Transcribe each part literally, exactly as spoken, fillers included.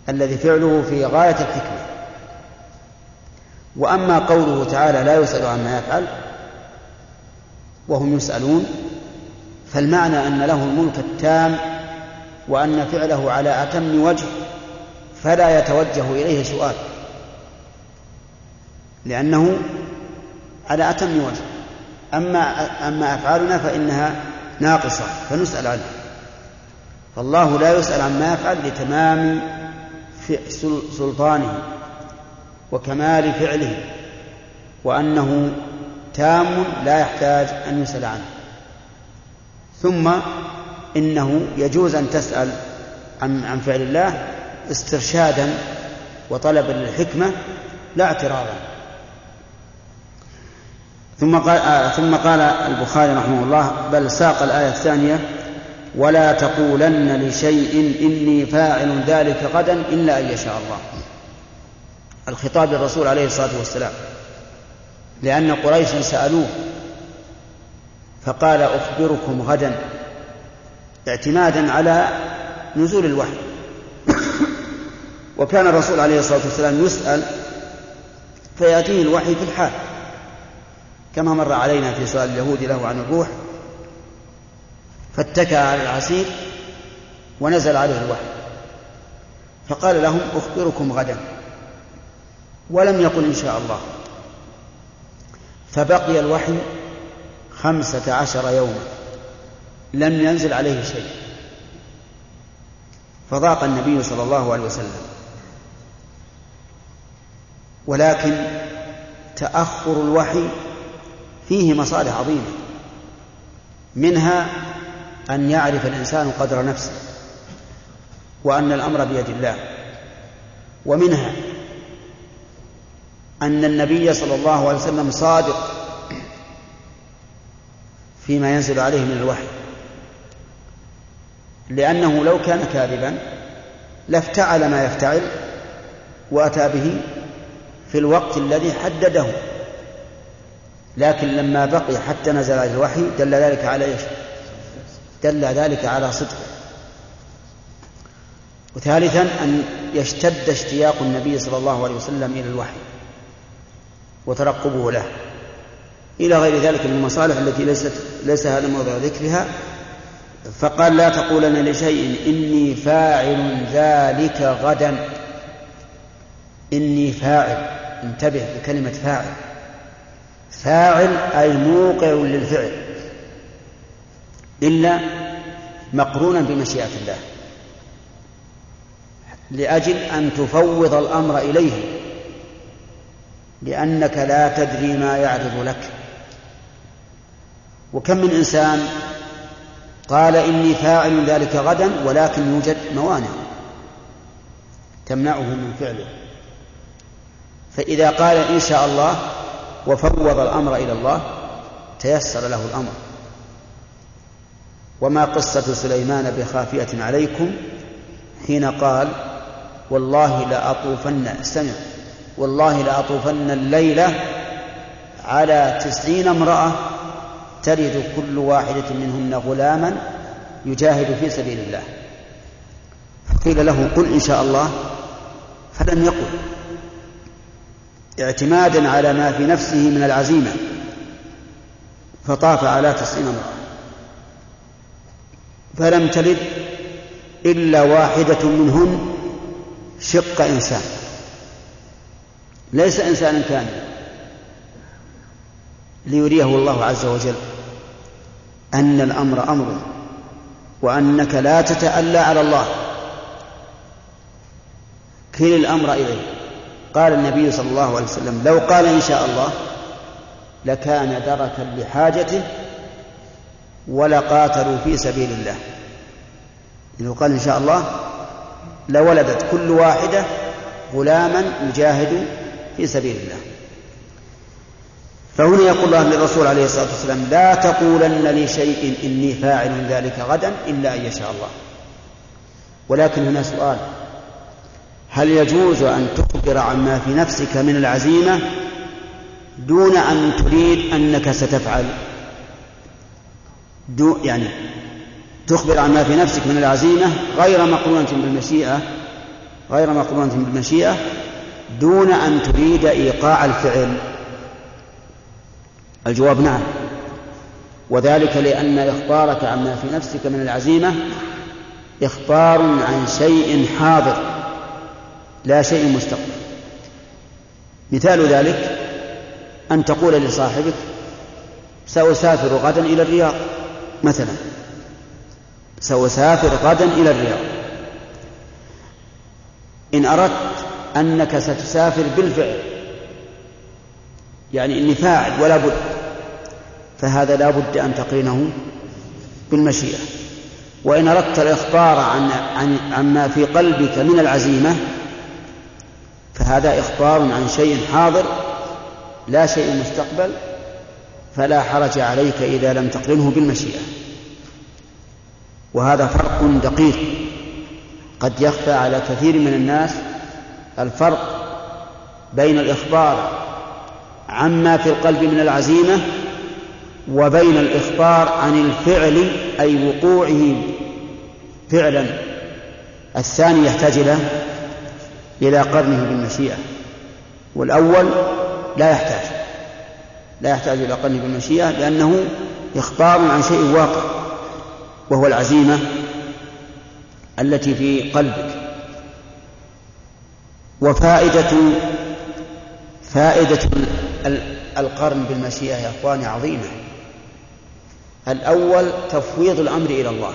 الذي فعله في غاية الحكمة. وأما قوله تعالى لا يسأل عما يفعل وهم يسألون، فالمعنى أن له الملك التام وأن فعله على أتم وجه فلا يتوجه إليه سؤال، لأنه على أتم وجه. أما, أما أفعالنا فإنها ناقصة فنسأل عنها، فالله لا يسأل عما يفعل لتمام سلطانه وكمال فعله، وأنه تام لا يحتاج أن يسأل عنه. ثم إنه يجوز أن تسأل عن, عن فعل الله استرشادا وطلبا للحكمة لا اعتراضا. ثم قال, آه ثم قال البخاري رحمه الله بل ساق الآية الثانية ولا تقولن لشيء إني فاعل ذلك غدا إلا أن يشاء الله، الخطاب للرسول عليه الصلاة والسلام، لأن قريش سألوه فقال أخبركم غدا اعتمادا على نزول الوحي. وكان الرسول عليه الصلاة والسلام يسأل فيأتيه الوحي في الحال، كما مر علينا في سؤال اليهود له عن الروح فاتكى على العسير ونزل عليه الوحي، فقال لهم أخبركم غدا، ولم يقل إن شاء الله. فبقي الوحي خمسة عشر يوما لم ينزل عليه شيء، فضاق النبي صلى الله عليه وسلم. ولكن تأخر الوحي فيه مصالح عظيمة، منها أن يعرف الإنسان قدر نفسه وأن الأمر بيد الله، ومنها أن النبي صلى الله عليه وسلم صادق فيما ينزل عليه من الوحي، لأنه لو كان كاذبا لافتعل ما يفتعل وأتى به في الوقت الذي حدده، لكن لما بقي حتى نزل عليه الوحي دل ذلك على إيش؟ دل ذلك على صدقه. وثالثا أن يشتد اشتياق النبي صلى الله عليه وسلم إلى الوحي وترقبه له، إلى غير ذلك من المصالح التي ليست ليس هذا موضع ذكرها. فقال لا تقولن لشيء إني فاعل ذلك غدا. إني فاعل، انتبه بكلمة فاعل، فاعل أي موقع للفعل، إلا مقرونا بمشيئة الله، لأجل أن تفوض الأمر إليه، لأنك لا تدري ما يعرض لك. وكم من إنسان قال إني فاعل ذلك غدا ولكن يوجد موانع تمنعه من فعله، فإذا قال إن شاء الله وفوض الأمر إلى الله تيسر له الأمر. وما قصة سليمان بخافية عليكم حين قال والله لأطوفن استمع والله لأطوفن الليلة على تسعين امرأة تلد كل واحدة منهن غلاما يجاهد في سبيل الله. قيل له قل إن شاء الله فلم يقل، اعتمادا على ما في نفسه من العزيمة، فطاف على تسعين امرأة فلم تلد إلا واحدة منهن شق إنسان، ليس إنسانا كاملا، ليريه الله عز وجل أن الأمر أمر، وأنك لا تتألى على الله، كل الأمر إليه. قال النبي صلى الله عليه وسلم لو قال إن شاء الله لكان دركا لحاجته ولقاتلوا في سبيل الله. لو قال إن شاء الله لولدت كل واحدة غلاما يجاهد في سبيل الله. فهنا يقول الله للرسول عليه الصلاة والسلام لا تقولن لشيء إني فاعل ذلك غدا إلا أن يشاء الله. ولكن هنا سؤال، هل يجوز أن تخبر عما في نفسك من العزيمة دون أن تريد أنك ستفعل؟ دو يعني تخبر عما في نفسك من العزيمة غير مقرونة بالمشيئة غير مقرونة بالمشيئة دون أن تريد إيقاع الفعل؟ الجواب نعم، وذلك لأن إخبارك عما في نفسك من العزيمة إخبار عن شيء حاضر لا شيء مستقبل. مثال ذلك أن تقول لصاحبك سأسافر غدا إلى الرياض مثلا، سأسافر غدا إلى الرياض، إن أردت أنك ستسافر بالفعل يعني إني فاعل ولا بد، فهذا لا بد أن تقرنه بالمشيئة. وإن أردت الإخبار عن, عن, عما في قلبك من العزيمة فهذا إخبار عن شيء حاضر لا شيء مستقبل، فلا حرج عليك إذا لم تقرنه بالمشيئة. وهذا فرق دقيق قد يخفى على كثير من الناس، الفرق بين الإخبار عما في القلب من العزيمة وبين الإخبار عن الفعل أي وقوعه فعلا. الثاني يحتاج له إلى قرنه بالمشيئة، والأول لا يحتاج لا يحتاج إلى قرنه بالمشيئة لأنه إخبار عن شيء واقع وهو العزيمة التي في قلبك. وفائدة فائدة القرن بالمشيئة يا أخواني عظيمة. الأول تفويض الأمر إلى الله،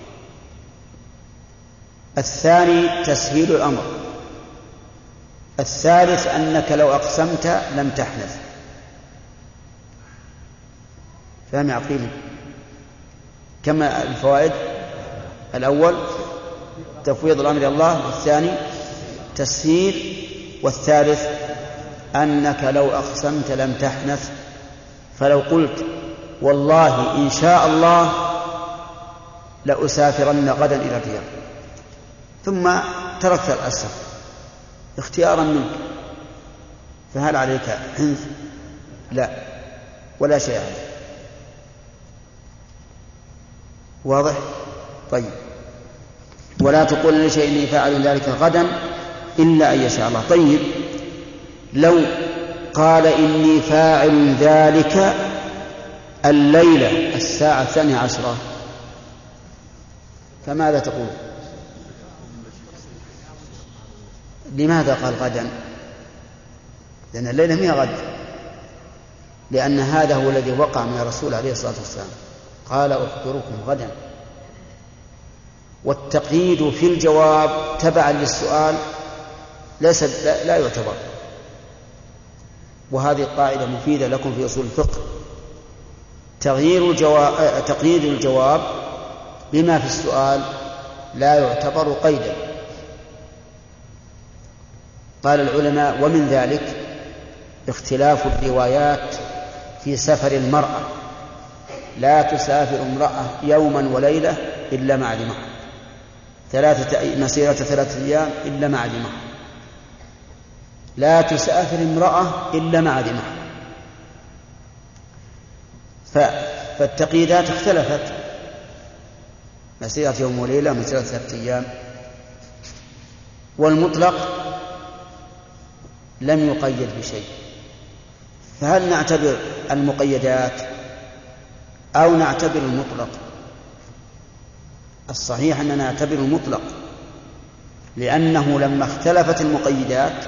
الثاني تسهيل الأمر، الثالث أنك لو أقسمت لم تحنث. فهم يا عقيل؟ كما الفوائد: الأول تفويض الأمر إلى الله، والثاني تسهيل، والثالث أنك لو أقسمت لم تحنث. فلو قلت والله إن شاء الله لأسافرن غدا إلى الرياض ثم تركت الأسر اختيارا منك، فهل عليك حنث؟ لا، ولا شيء عليك. واضح؟ طيب. ولا تقول لشيء إني فاعل ذلك غدا إلا أن يشاء الله. طيب، لو قال إني فاعل ذلك الليلة الساعة الثانية عشرة فماذا تقول؟ لماذا قال غدا؟ لأن الليلة مئة غد، لأن هذا هو الذي وقع من الرسول عليه الصلاة والسلام، قال أخبركم غدا. والتقييد في الجواب تبعا للسؤال ليس لا, لا يعتبر. وهذه قاعدة مفيدة لكم في أصول الفقه: تغيير الجواب تقييد الجواب بما في السؤال لا يعتبر قيدا. قال العلماء: ومن ذلك اختلاف الروايات في سفر المرأة، لا تسافر امرأة يوما وليلة إلا مع ذي محرم، ثلاثة مسيرة ثلاثة أيام إلا مع ذي محرم، لا تسافر امرأة إلا مع ذي محرم. فالتقييدات اختلفت: مسيرة يوم وليلة، مسيرة ثلاثة أيام. والمطلق لم يقيد بشيء. فهل نعتبر المقيدات أو نعتبر المطلق؟ الصحيح أننا نعتبر المطلق، لأنه لما اختلفت المقيدات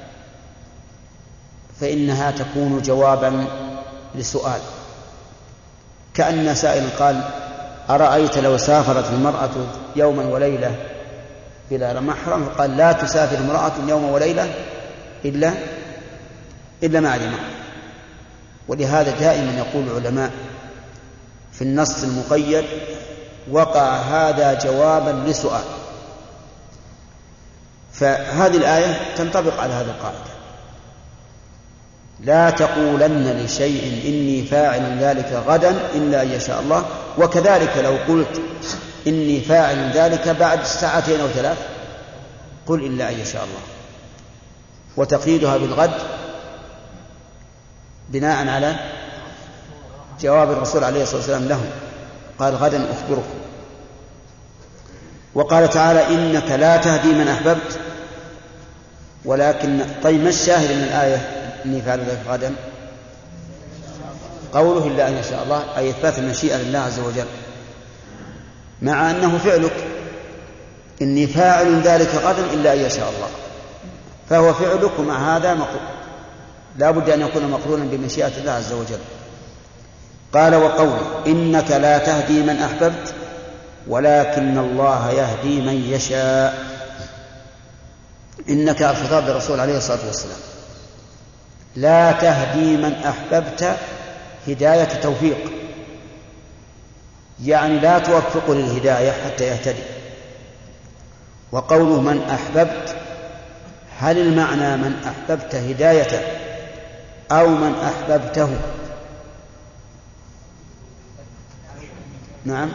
فإنها تكون جوابا لسؤال. كأن سائل قال: أرأيت لو سافرت المرأة يوما وليلة بلا محرم؟ قال: لا تسافر امرأة يوم وليلة إلا إلا مع ذي محرم. ولهذا دائما يقول العلماء في النص المقيد وقع هذا جوابا لسؤال. فهذه الآية تنطبق على هذه القاعدة: لا تقولن لشيء إني فاعل ذلك غدا إلا أن يشاء الله. وكذلك لو قلت إني فاعل ذلك بعد ساعتين أو ثلاث قل إلا أن يشاء الله. وتقييدها بالغد بناء على جواب الرسول عليه الصلاة والسلام لهم، قال: غدا أخبركم. وقال تعالى: إنك لا تهدي من أحببت ولكن طيب ما الشاهد من الآية إني فعل ذلك غدا؟ قوله إلا أن يشاء الله، أي إثبات المشيئة لله عز وجل، مع أنه فعلك، إني فاعل ذلك غدا إلا أن يشاء الله، فهو فعلك، ومع هذا لا بد أن يكون مقرونا بمشيئة الله عز وجل. قال وقوله إنك لا تهدي من أحببت ولكن الله يهدي من يشاء. إنك الخطاب للرسول عليه الصلاة والسلام، لا تهدي من أحببت هداية توفيق، يعني لا توفق للهداية حتى يهتدي. وقوله من أحببت، هل المعنى من أحببت هدايته أو من أحببته؟ نعم،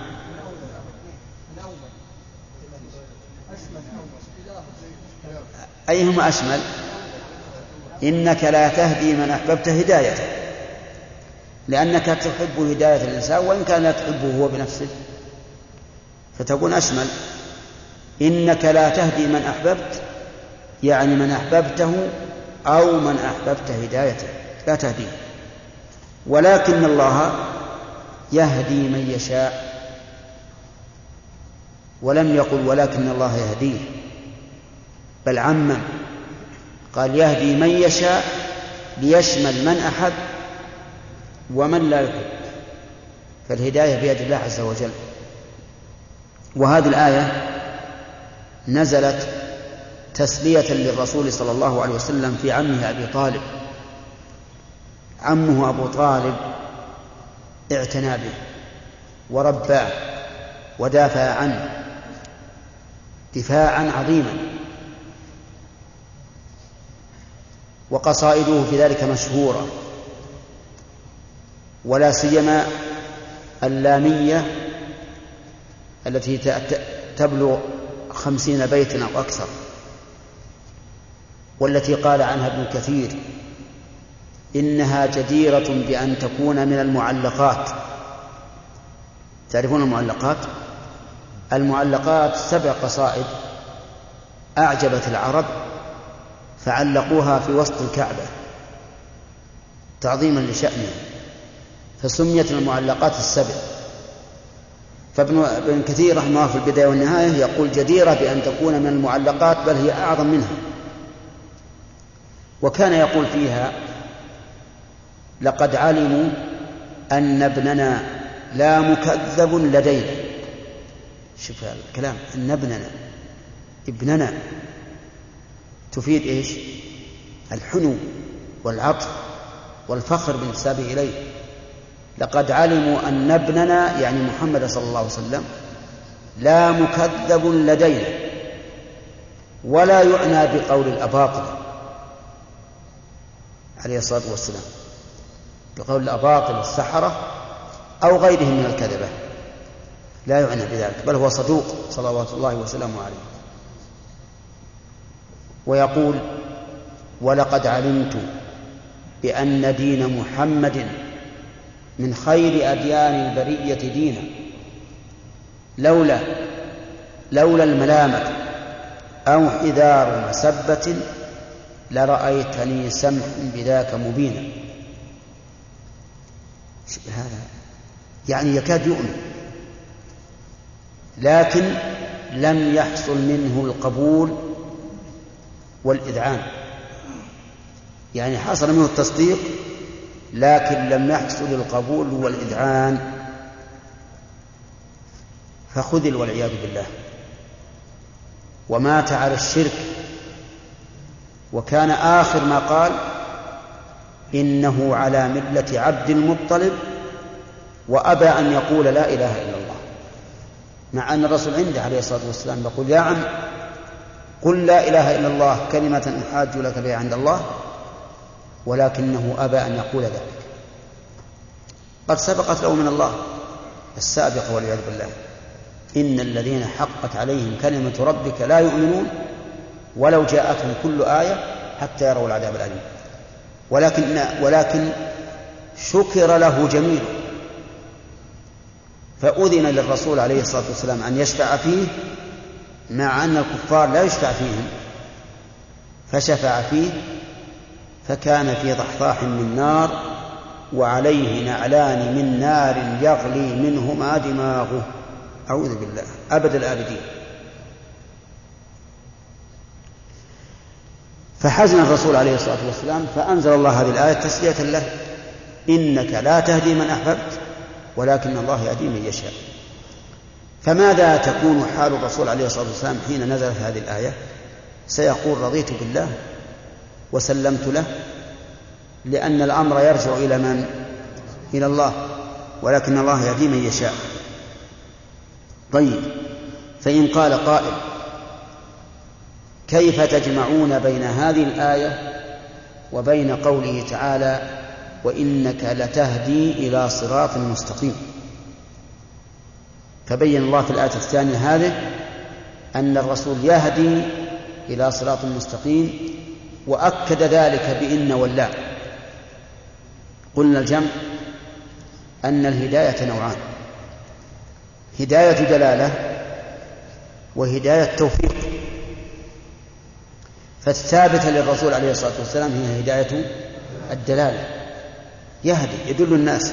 أيهما أشمل؟ إنك لا تهدي من أحببت هدايته، لأنك تحب هداية الإنسان وإن كان لا تحبه هو بنفسه، فتكون أشمل. إنك لا تهدي من أحببت يعني من أحببته أو من أحببت هدايته لا تهديه، ولكن الله يهدي من يشاء، ولم يقل ولكن الله يهديه، بل عمم، قال يهدي من يشاء ليشمل من أحب ومن لا يحب، فالهداية بيد الله عز وجل. وهذه الآية نزلت تسلية للرسول صلى الله عليه وسلم في عمه أبي طالب. عمه أبو طالب اعتنى به ورباه ودافع عنه دفاعا عظيما، وقصائده في ذلك مشهورة، ولا سيما اللامية التي تبلغ خمسين بيتا أو أكثر، والتي قال عنها ابن كثير إنها جديرة بأن تكون من المعلقات. تعرفون المعلقات؟ المعلقات سبع قصائد أعجبت العرب فعلقوها في وسط الكعبة تعظيما لشأنها، فسميت المعلقات السبع. فابن كثير رحمه الله في البداية والنهاية يقول جديرة بأن تكون من المعلقات، بل هي أعظم منها. وكان يقول فيها لقد علموا أن ابننا لا مكذب لدينا. شوف الكلام، أن ابننا، ابننا تفيد إيش؟ الحنو والعطف والفخر بانتسابه إليه. لقد علموا أن ابننا يعني محمد صلى الله عليه وسلم لا مكذب لدينا، ولا يعنى بقول الأباطل عليه الصلاة والسلام، بقول الأباطل السحرة أو غيرهم من الكذبة، لا يعنى بذلك، بل هو صدوق صلوات الله وسلامه عليه. ويقول ولقد علمت بأن دين محمد من خير أديان البرية دينا، لولا لولا الملامة أو حذار مسبة لرأيتني سمحا بذاك مبينا. هذا يعني يكاد يؤمن، لكن لم يحصل منه القبول والإذعان، يعني حصل منه التصديق لكن لم يحصل القبول والإذعان، فخذل والعياذ بالله، ومات على الشرك. وكان آخر ما قال إنه على ملة عبد المطلب وأبى أن يقول لا إله إلا الله، مع أن الرسول عنده عليه الصلاة والسلام يقول يا عم قل لا إله إلا الله كلمة أحاج لك بها عند الله، ولكنه أبى أن يقول ذلك. قد سبقت له من الله السابق والعياذ بالله إن الذين حقت عليهم كلمة ربك لا يؤمنون ولو جاءتهم كل آية حتى يروا العذاب الأليم. ولكن, ولكن شكر له جميل، فأذن للرسول عليه الصلاة والسلام أن يشفع فيه، مع أن الكفار لا يشفع فيهم، فشفع فيه فكان في ضحضاح من نار وعليه نعلان من نار يغلي منهما دماغه. أعوذ بالله، أبد الآبدين. فحزن الرسول عليه الصلاة والسلام فأنزل الله هذه الآية تسلية له: إنك لا تهدي من أحببت ولكن الله يهدي من يشاء. فماذا تكون حال الرسول عليه الصلاة والسلام حين نزلت هذه الآية؟ سيقول: رضيت بالله وسلمت له، لأن الأمر يرجع إلى من؟ إلى الله، ولكن الله يهدي من يشاء. طيب، فإن قال قائل: كيف تجمعون بين هذه الآية وبين قوله تعالى: وإنك لتهدي إلى صراط مستقيم؟ فبين الله في الآية الثانية هذه أن الرسول يهدي إلى صراط مستقيم، وأكد ذلك بإن واللا. قلنا الجمع أن الهداية نوعان: هداية دلالة وهداية توفيق. فالثابتة للرسول عليه الصلاة والسلام هي هداية الدلالة، يهدي يدل الناس،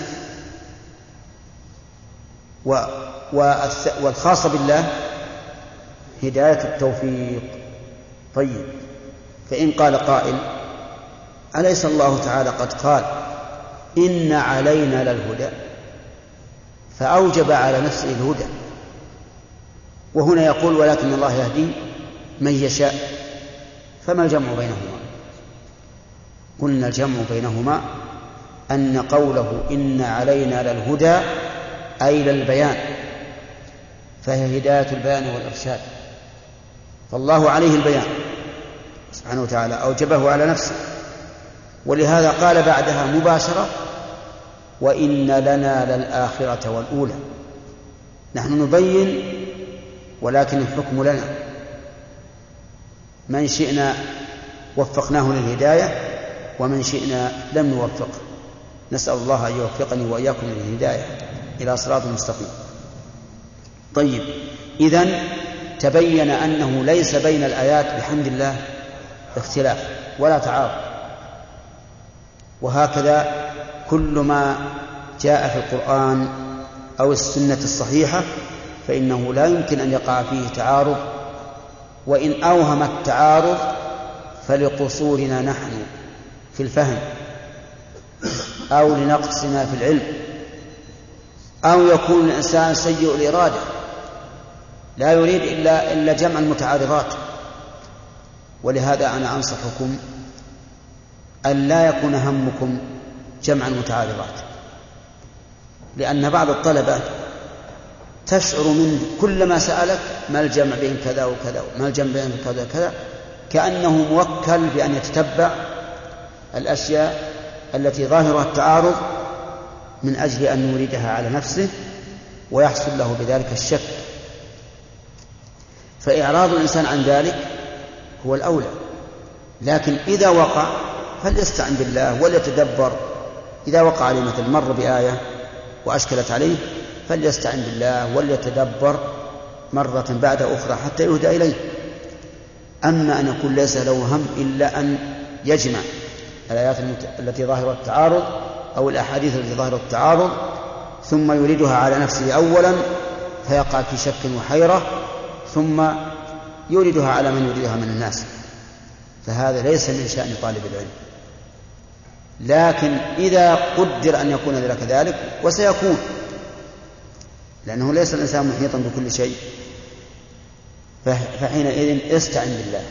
والخاصة بالله هداية التوفيق. طيب، فإن قال قائل: أليس الله تعالى قد قال إن علينا للهدى، فأوجب على نفسه الهدى، وهنا يقول ولكن الله يهدي من يشاء، فما الجمع بينهما؟ قلنا الجمع بينهما أن قوله إن علينا للهدى أي للبيان، فهي هداية البيان والإرشاد، فالله عليه البيان سبحانه وتعالى، أوجبه على نفسه، ولهذا قال بعدها مباشرة: وإن لنا للآخرة والأولى. نحن نبين ولكن الحكم لنا، من شئنا وفقناه للهداية ومن شئنا لم نوفقه. نسأل الله أن يوفقني وإياكم للهداية إلى صراط مستقيم. طيب، إذن تبين أنه ليس بين الآيات بحمد الله اختلاف ولا تعارض، وهكذا كل ما جاء في القرآن أو السنة الصحيحة فإنه لا يمكن أن يقع فيه تعارض، وإن أوهم التعارض فلقصورنا نحن في الفهم أو لنقصنا في العلم، أو يكون الإنسان سيء الإرادة لا يريد إلا, إلا جمع المتعارضات. ولهذا أنا أنصحكم أن لا يكون همكم جمع المتعارضات، لأن بعض الطلبة تشعر من كل ما سألك ما الجمع بين كذا وكذا، ما الجمع بين كذا وكذا، كأنه موكل بأن يتتبع الأشياء التي ظاهرها التعارض من أجل أن يريدها على نفسه ويحصل له بذلك الشك. فإعراض الإنسان عن ذلك هو الأولى، لكن إذا وقع فليستعن بالله وليتدبر. إذا وقع عليه مثل مر بآية وأشكلت عليه فليستعن بالله وليتدبر مرة بعد أخرى حتى يهدى إليه. أما أن يكون ليس له هم إلا أن يجمع الآيات التي ظاهرة التعارض أو الأحاديث التي ظاهرة التعارض ثم يريدها على نفسه أولا فيقع في شك وحيرة، ثم يريدها على من يريدها من الناس، فهذا ليس من شأن طالب العلم. لكن إذا قدر أن يكون ذلك كذلك وسيكون، لأنه ليس الإنسان محيطا بكل شيء، فحينئذ استعن بالله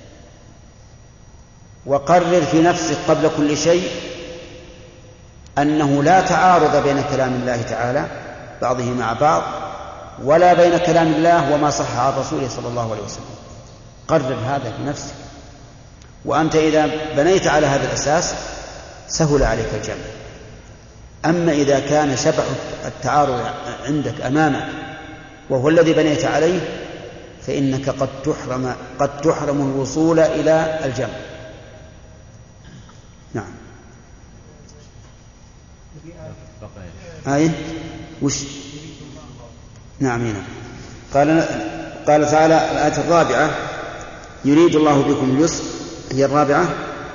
وقرر في نفسك قبل كل شيء أنه لا تعارض بين كلام الله تعالى بعضه مع بعض ولا بين كلام الله وما صح عن رسوله صلى الله عليه وسلم. قرر هذا في نفسك، وأنت إذا بنيت على هذا الأساس سهل عليك الجمع. أما إذا كان شبح التعارض عندك أمامك وهو الذي بنيت عليه فإنك قد تحرم قد تحرم الوصول إلى الجمع. نعم. آية وش؟ نعم هنا قال قال تعالى الآية الرابعة: يريد الله بكم اليسر هي الرابعة.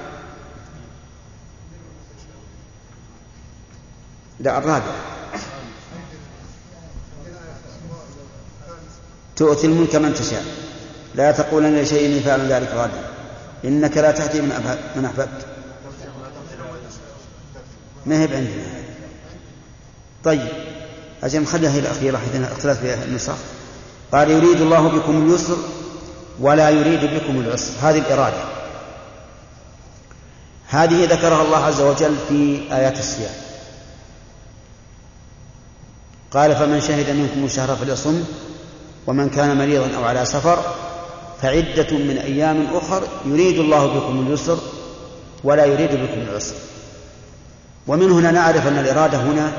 لا الرابعة، تؤتي الملك من تشاء لا تقولن لشيء فعل ذلك غدا إنك لا تهدي من أحببت. ما هي بعندنا. طيب أجل نخليها هي الأخيرة حيث اختلف فيها النسخ. قال يريد الله بكم اليسر ولا يريد بكم العسر. هذه الإرادة هذه ذكرها الله عز وجل في آيات الصيام. قال فمن شهد منكم الشهر فليصم ومن كان مريضا أو على سفر فعدة من أيام أخر يريد الله بكم اليسر ولا يريد بكم العسر. ومن هنا نعرف أن الإرادة هنا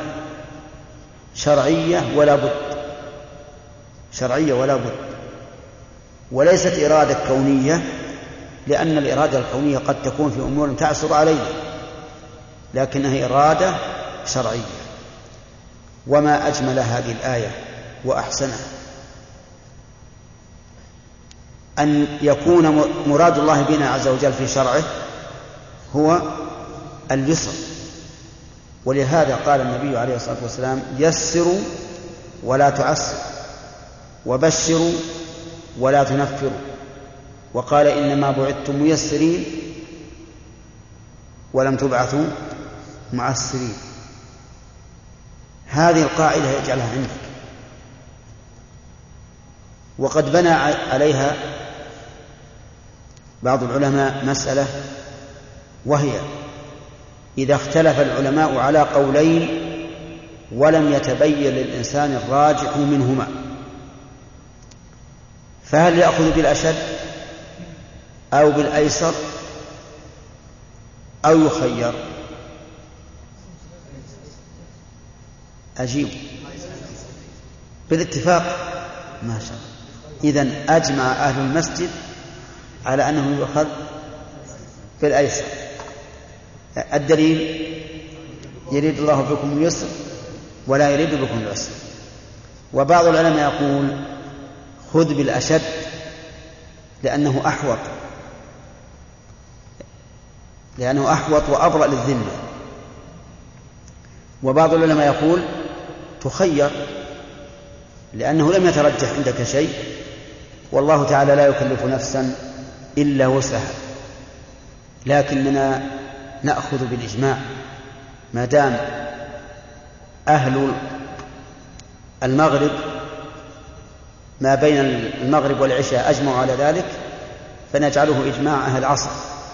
شرعية ولا بد، شرعية ولا بد، وليست إرادة كونية، لأن الإرادة الكونية قد تكون في أمور تعسر علينا، لكنها إرادة شرعية. وما أجمل هذه الآية وأحسنها أن يكون مراد الله بنا عز وجل في شرعه هو اليسر. ولهذا قال النبي عليه الصلاة والسلام يسروا ولا تعسروا وبشروا ولا تنفروا، وقال إنما بعثتم ميسرين ولم تبعثوا معسرين. هذه القاعدة يجعلها عندك. وقد بنى عليها بعض العلماء مسألة، وهي إذا اختلف العلماء على قولين ولم يتبين للإنسان الراجح منهما فهل يأخذ بالأشد أو بالأيسر أو يخير؟ أجيب بالاتفاق ما شاء الله. إذن أجمع أهل المسجد على أنه يؤخذ بالأيسر. الدليل يريد الله بكم اليسر ولا يريد بكم العسر. وبعض العلماء يقول خذ بالأشد لأنه أحوط، لأنه أحوط وأبرأ للذمة. وبعض العلماء يقول تخير لأنه لم يترجح عندك شيء، والله تعالى لا يكلف نفسا إلا وسعها، لكننا نأخذ بالإجماع ما دام أهل المغرب ما بين المغرب والعشاء أجمعوا على ذلك فنجعله إجماع أهل العصر،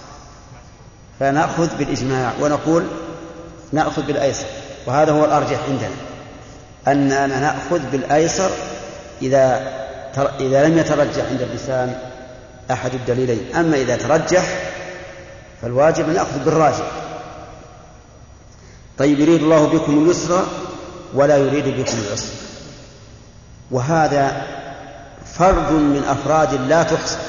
فنأخذ بالإجماع ونقول نأخذ بالأيسر. وهذا هو الأرجح عندنا، أننا نأخذ بالأيسر إذا إذا لم يترجح عند اللسان أحد الدليلين. أما إذا ترجح فالواجب أن نأخذ بالراجح. طيب يريد الله بكم اليسر ولا يريد بكم العسر، وهذا فرد من أفراد لا تحصى،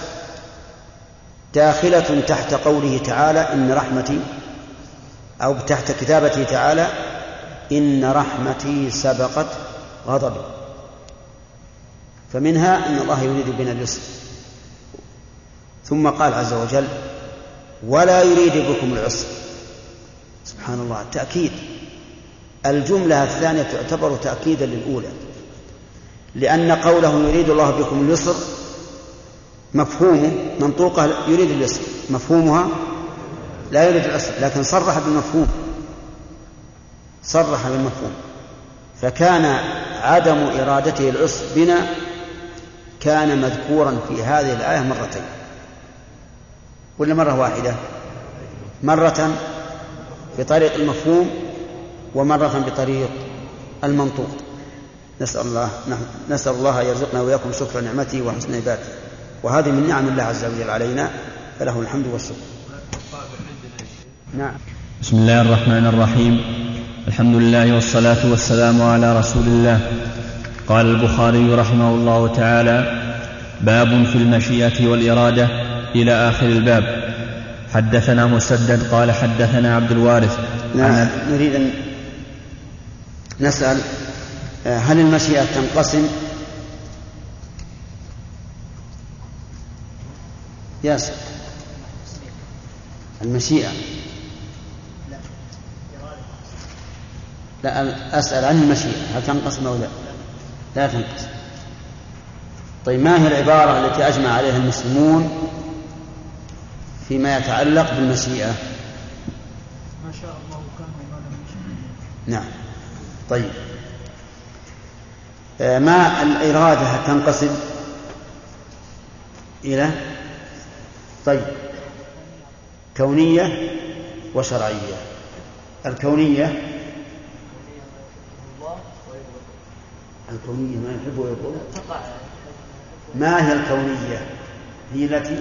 داخلة تحت قوله تعالى إن رحمتي، أو تحت كتابته تعالى إن رحمتي سبقت غضبي. فمنها أن الله يريد بنا اليسر. ثم قال عز وجل ولا يريد بكم العسر. سبحان الله، تأكيد. الجملة الثانية تعتبر تأكيدا للأولى، لأن قوله يريد الله بكم اليسر مفهومه منطوقه يريد اليسر، مفهومها لا يريد العسر، لكن صرح بالمفهوم، صرح بالمفهوم. فكان عدم إرادته العسر بنا كان مذكورا في هذه الآية مرتين، ولا مرة واحدة؟ مرة بطريق المفهوم ومرة بطريق المنطوق. نسأل الله نسأل الله أن يرزقنا وإياكم شكر نعمته وحسن عبادته، وهذه من نعم الله عز وجل علينا، فله الحمد والشكر. نعم. بسم الله الرحمن الرحيم. الحمد لله والصلاة والسلام على رسول الله. قال البخاري رحمه الله تعالى باب في المشيئة والإرادة إلى آخر الباب. حدثنا مسدد قال حدثنا عبد الوارث. نعم. نريد أن نسأل هل المشيئة تنقسم ياسر المشيئة. لا، أسأل عن المشيئة هل تنقسم أو لا؟ لا تنقسم. طيب ما هي العبارة التي أجمع عليها المسلمون فيما يتعلق بالمشيئة؟ ما شاء الله كان وما لم يشاء. نعم. طيب ما الإرادة تنقسم إلى طيب كونية وشرعية. الكونية الكونية ما يحب ويقول. ما هي الكونية؟ هي التي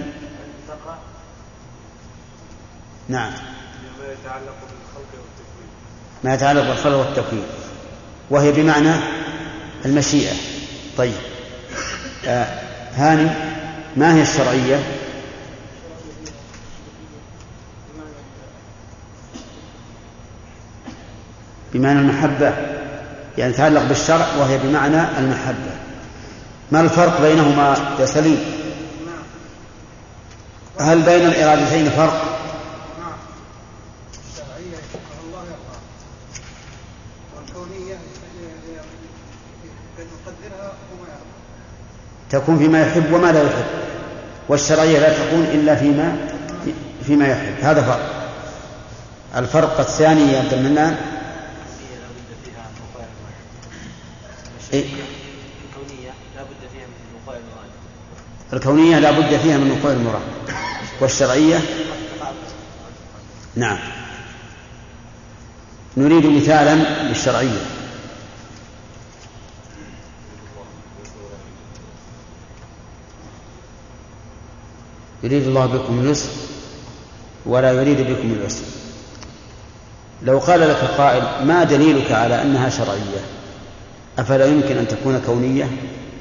نعم ما يتعلق بالخلق والتكوين. ما يتعلق بالخلق والتكوين، وهي بمعنى المشيئة. طيب آه هاني ما هي الشرعية؟ بمعنى المحبة، يعني تتعلق بالشرع وهي بمعنى المحبة. ما الفرق بينهما يا سليم؟ هل بين الإرادتين فرق؟ الشرعية الله يرضى، والكونية يقدرها وما يرضى، تكون فيما يحب وما لا يحب، والشرعية لا تكون إلا فيما فيما يحب. هذا فرق. الفرق الثاني يا عبد المنان إيه؟ الكونية لا بد فيها من وقوع المراد. الكونية لا بد فيها من وقوع المراد، والشرعية نعم. نريد مثالا للشرعية. يريد الله بكم اليسر ولا يريد بكم العسر. لو قال لك قائل ما دليلك على أنها شرعية؟ أفلا يمكن أن تكون كونية؟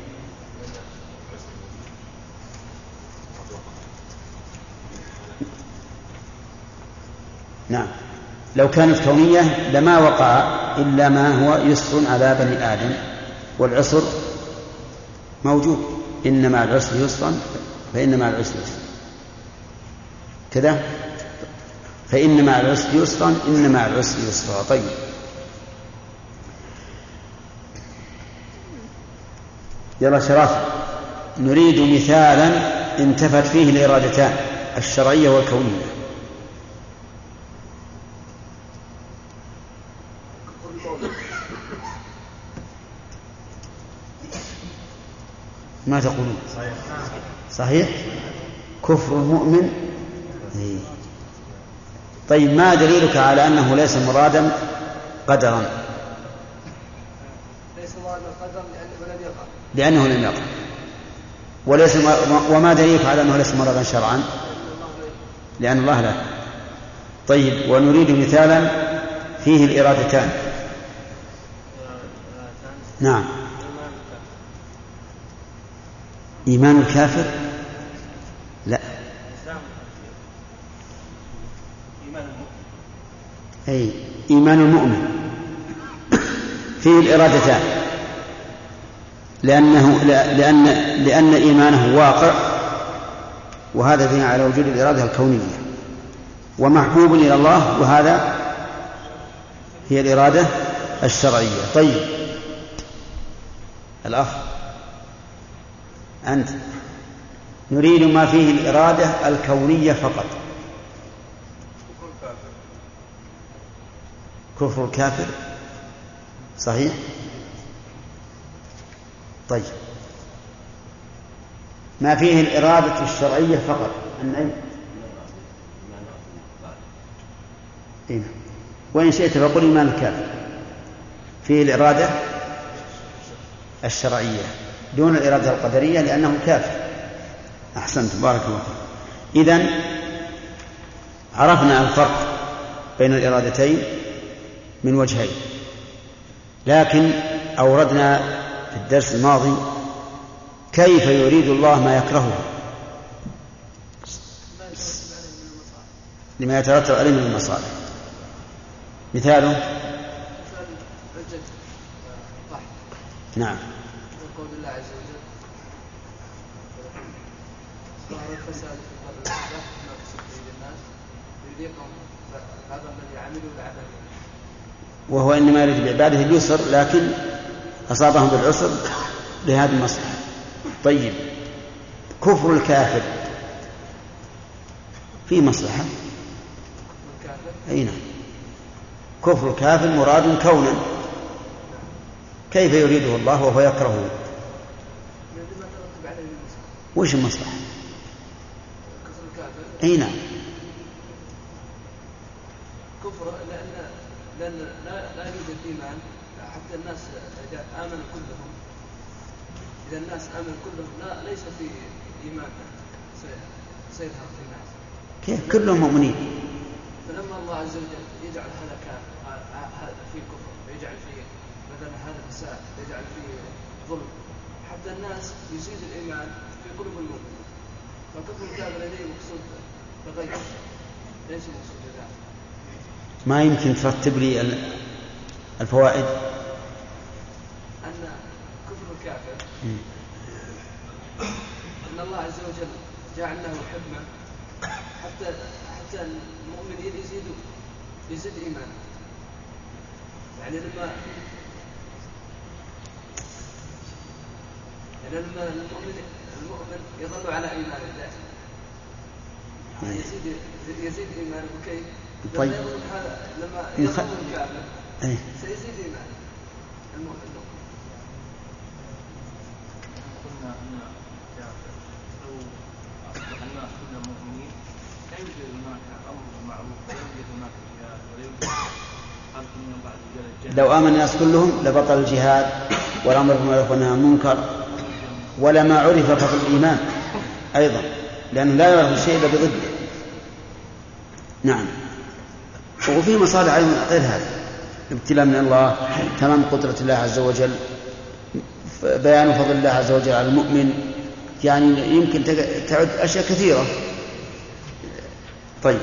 نعم. لو كانت كونية لما وقع إلا ما هو يسر على بني آدم، والعسر موجود. إن مع العسر يسرا فإن مع العسر يسرا كذا، فإن مع العسر يسرا إن مع العسر يسرا. طيب يلا شرافة، نريد مثالا انتفت فيه الإرادتان الشرعية والكونية. ما تقولون؟ صحيح, صحيح؟ كفر المؤمن. طيب ما دليلك على أنه ليس مرادا قدرا؟ ليس مرادا قدرا لأنه لم يقع. لأنه لم يقع. وليس وما دليلك على أنه ليس مرادا شرعا؟ لأن الله لا. طيب ونريد مثالا فيه الإرادتان. نعم. إيمان الكافر؟ لا. أي إيمان المؤمن فيه الإرادتان، لأنه لأن لأن إيمانه واقع، وهذا دليل على وجود الإرادة الكونية، ومحبوب إلى الله، وهذا هي الإرادة الشرعية. طيب الأخ أنت، نريد ما فيه الإرادة الكونية فقط. كفر الكافر صحيح. طيب ما فيه الإرادة الشرعية فقط أن أي إيه؟ وإن شئت فقل إيمان الكافر فيه الإرادة الشرعية دون الإرادة القدرية لأنه كافر. أحسنت بارك الله فيك. إذن عرفنا الفرق بين الإرادتين من وجهين، لكن أوردنا في الدرس الماضي كيف يريد الله ما يكرهه لما يترتب عليه من المصالح. مثاله نعم قول الله عز وجل ظهر الفساد في البر والبحر بما كسبت أيدي الناس يذيقهم هذا الذي عملوا العذاب، وهو إنما يريد بعباده اليسر لكن أصابهم بالعسر لهذه المصلحة. طيب، كفر الكافر في مصلحة؟ أي نعم، كفر الكافر مراد كونا، كيف يريده الله وهو يكرهه؟ وش المصلحة؟ أي نعم، كفر لأن لأن لا لا يوجد إيمان حتى الناس إذا آمنوا كلهم، إذا الناس آمنوا كلهم لا ليس في إيمان سيظهر في الناس. كيف كلهم مؤمنين؟ فلما الله عز وجل يجعل هذا هذا فيه كفر ويجعل فيه مثلا هذا فساد يجعل فيه ظلم حتى الناس يزيد الإيمان في قلوب المؤمنين، فكفر الكافر لديه مقصود تغير ليس مقصود ذلك. ما يمكن ترتب لي الفوائد؟ أن كفر الكافر أن الله عز وجل جعل له حكمة حتى حتى المؤمن يزيد يزيد إيمان، يعني لما يعني لما المؤمن المؤمن يظل على إيمان الله يزيد يزيد إيمانه كيف؟ طيب. هذا لما يظل الكافر أيه. سيزيد إيمان المؤمن. قلنا أن الكافر لو أصبح الناس كلهم مؤمنين لا يوجد هناك أمر بالمعروف ولا يوجد هناك جهاد ولا يوجد خلق من بعد الجهاد. لو آمن الناس كلهم لبطل الجهاد والأمر بالمعروف والنهي عن المنكر ولما عرف فضل الإيمان أيضا، لأنه لا يعرف الشيء إلا بضده. نعم، وفي مصالح غير هذا، ابتلاء من الله، تمام قدرة الله عز وجل، بيان فضل الله عز وجل على المؤمن، يعني يمكن تعد أشياء كثيرة. طيب،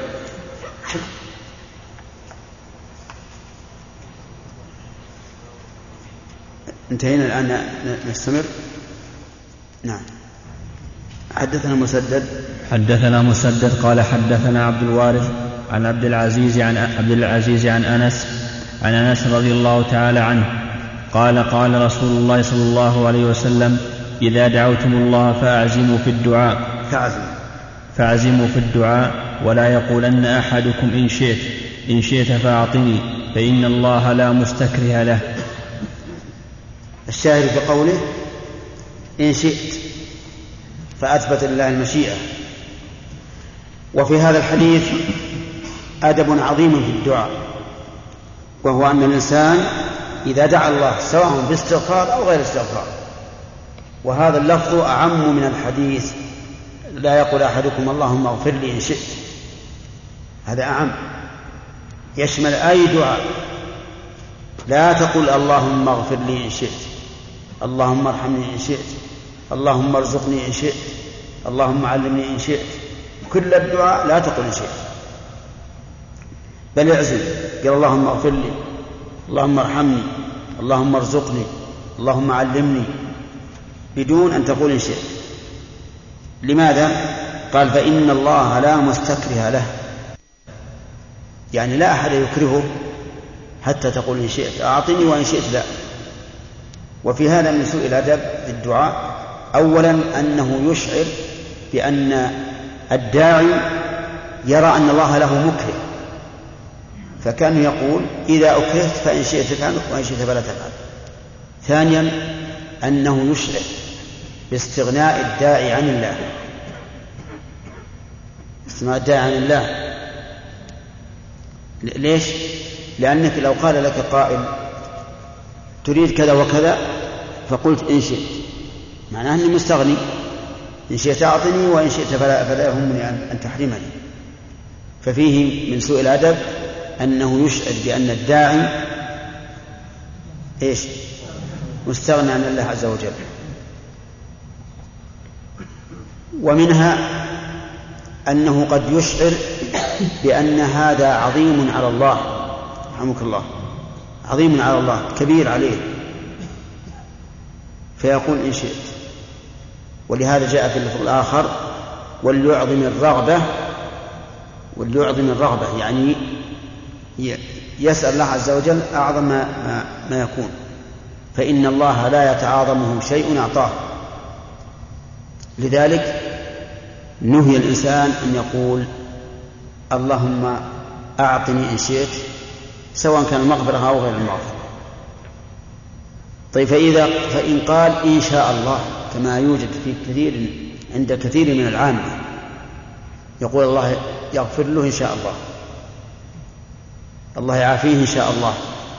انتهينا الآن نستمر. نعم. حدثنا مسدد حدثنا مسدد قال حدثنا عبد الوارث عن عبد العزيز عن عبد العزيز عن أنس عن أنس رضي الله تعالى عنه قال قال رسول الله صلى الله عليه وسلم: إذا دعوتم الله فأعزموا في الدعاء فأعزموا فأعزموا في الدعاء ولا يقولن أحدكم إن شئت إن شئت فأعطني فإن الله لا مستكره له. الشاهد في قوله إن شئت، فأثبت لله المشيئة. وفي هذا الحديث أدب عظيم في الدعاء، وهو أن الإنسان إذا دعا الله سواء باستغفار أو غير استغفار، وهذا اللفظ أعم من الحديث لا يقول أحدكم اللهم اغفر لي إن شئت، هذا أعم يشمل أي دعاء. لا تقل اللهم اغفر لي إن شئت، اللهم ارحمني إن شئت، اللهم ارزقني إن شئت، اللهم علمني إن شئت، كل الدعاء لا تقل إن شئت، بل اعزم، قال اللهم اغفر لي، اللهم ارحمني، اللهم ارزقني، اللهم علمني، بدون أن تقول إن شئت. لماذا؟ قال فإن الله لا مستكره له، يعني لا أحد يكرهه حتى تقول إن شئت أعطني وإن شئت لا. وفي هذا من سوء الأدب في الدعاء أولا أنه يشعر بأن الداعي يرى أن الله له مكره، فكان يقول إذا أكرهت فإن شئت فعل وإن شئت فلا تفعل. ثانيا أنه يشعر باستغناء الداعي عن الله، استغناء الداعي عن الله. ليش؟ لأنك لو قال لك قائل تريد كذا وكذا فقلت إن شئت، معناه أني مستغني، إن شئت أعطني وإن شئت فلا, فلا يهمني أن تحرمني. ففيه من سوء الأدب أنه يشعر بأن الداعي إيش؟ مستغنى عن الله عز وجل. ومنها أنه قد يشعر بأن هذا عظيم على الله، رحمك الله، عظيم على الله، كبير عليه، فيقول إن شئت. ولهذا جاء في اللفظ الآخر وليعظم الرغبة وليعظم الرغبة، يعني يسأل الله عز وجل أعظم ما, ما يكون، فإن الله لا يتعاظمه شيء أعطاه. لذلك نهي الإنسان أن يقول اللهم أعطني إن شئت، سواء كان المغفرة أو غير المغفرة. طيب فإذا فإن قال إن شاء الله، كما يوجد في كثير عند كثير من العامة، يقول الله يغفر له إن شاء الله، الله يعافيه إن شاء الله،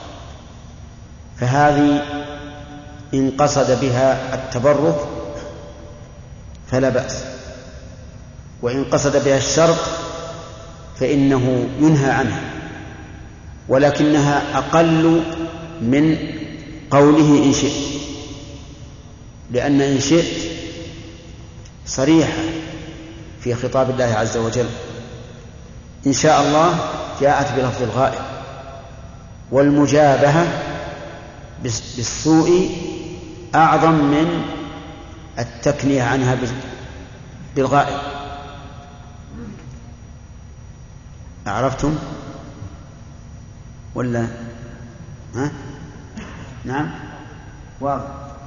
فهذه إن قصد بها التبرك فلا بأس، وإن قصد بها الشرط فإنه ينهى عنها، ولكنها أقل من قوله إن شئت، لأن إن شئت صريحة في خطاب الله عز وجل. إن شاء الله جاءت بلفظ الغائب، والمجابهة بالسوء أعظم من التكنية عنها بالغائب. أعرفتم ولا ها؟ نعم واضح.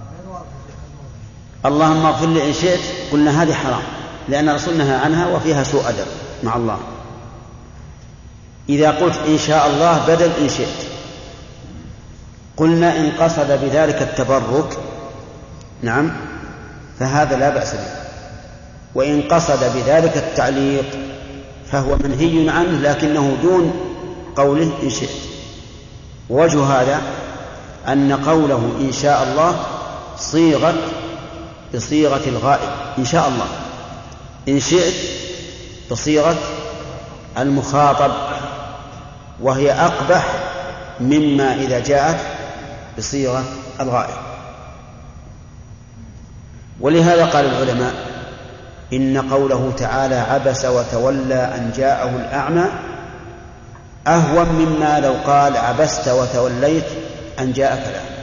اللهم اغفر لي إن شئت، قلنا هذه حرام لأن رسولنا نهى عنها وفيها سوء أدب مع الله. إذا قلت إن شاء الله بدل إن شئت، قلنا إن قصد بذلك التبرك نعم فهذا لا بأس به، وإن قصد بذلك التعليق فهو منهي عنه لكنه دون قوله إن شئت. وجه هذا أن قوله إن شاء الله صيغة بصيغة الغائب إن شاء الله، إن شئت بصيغة المخاطب، وهي أقبح مما إذا جاءت بصيغة الغائب. ولهذا قال العلماء إن قوله تعالى عبس وتولى أن جاءه الأعمى أهون مما لو قال عبست وتوليت أن جاءك الأعمى،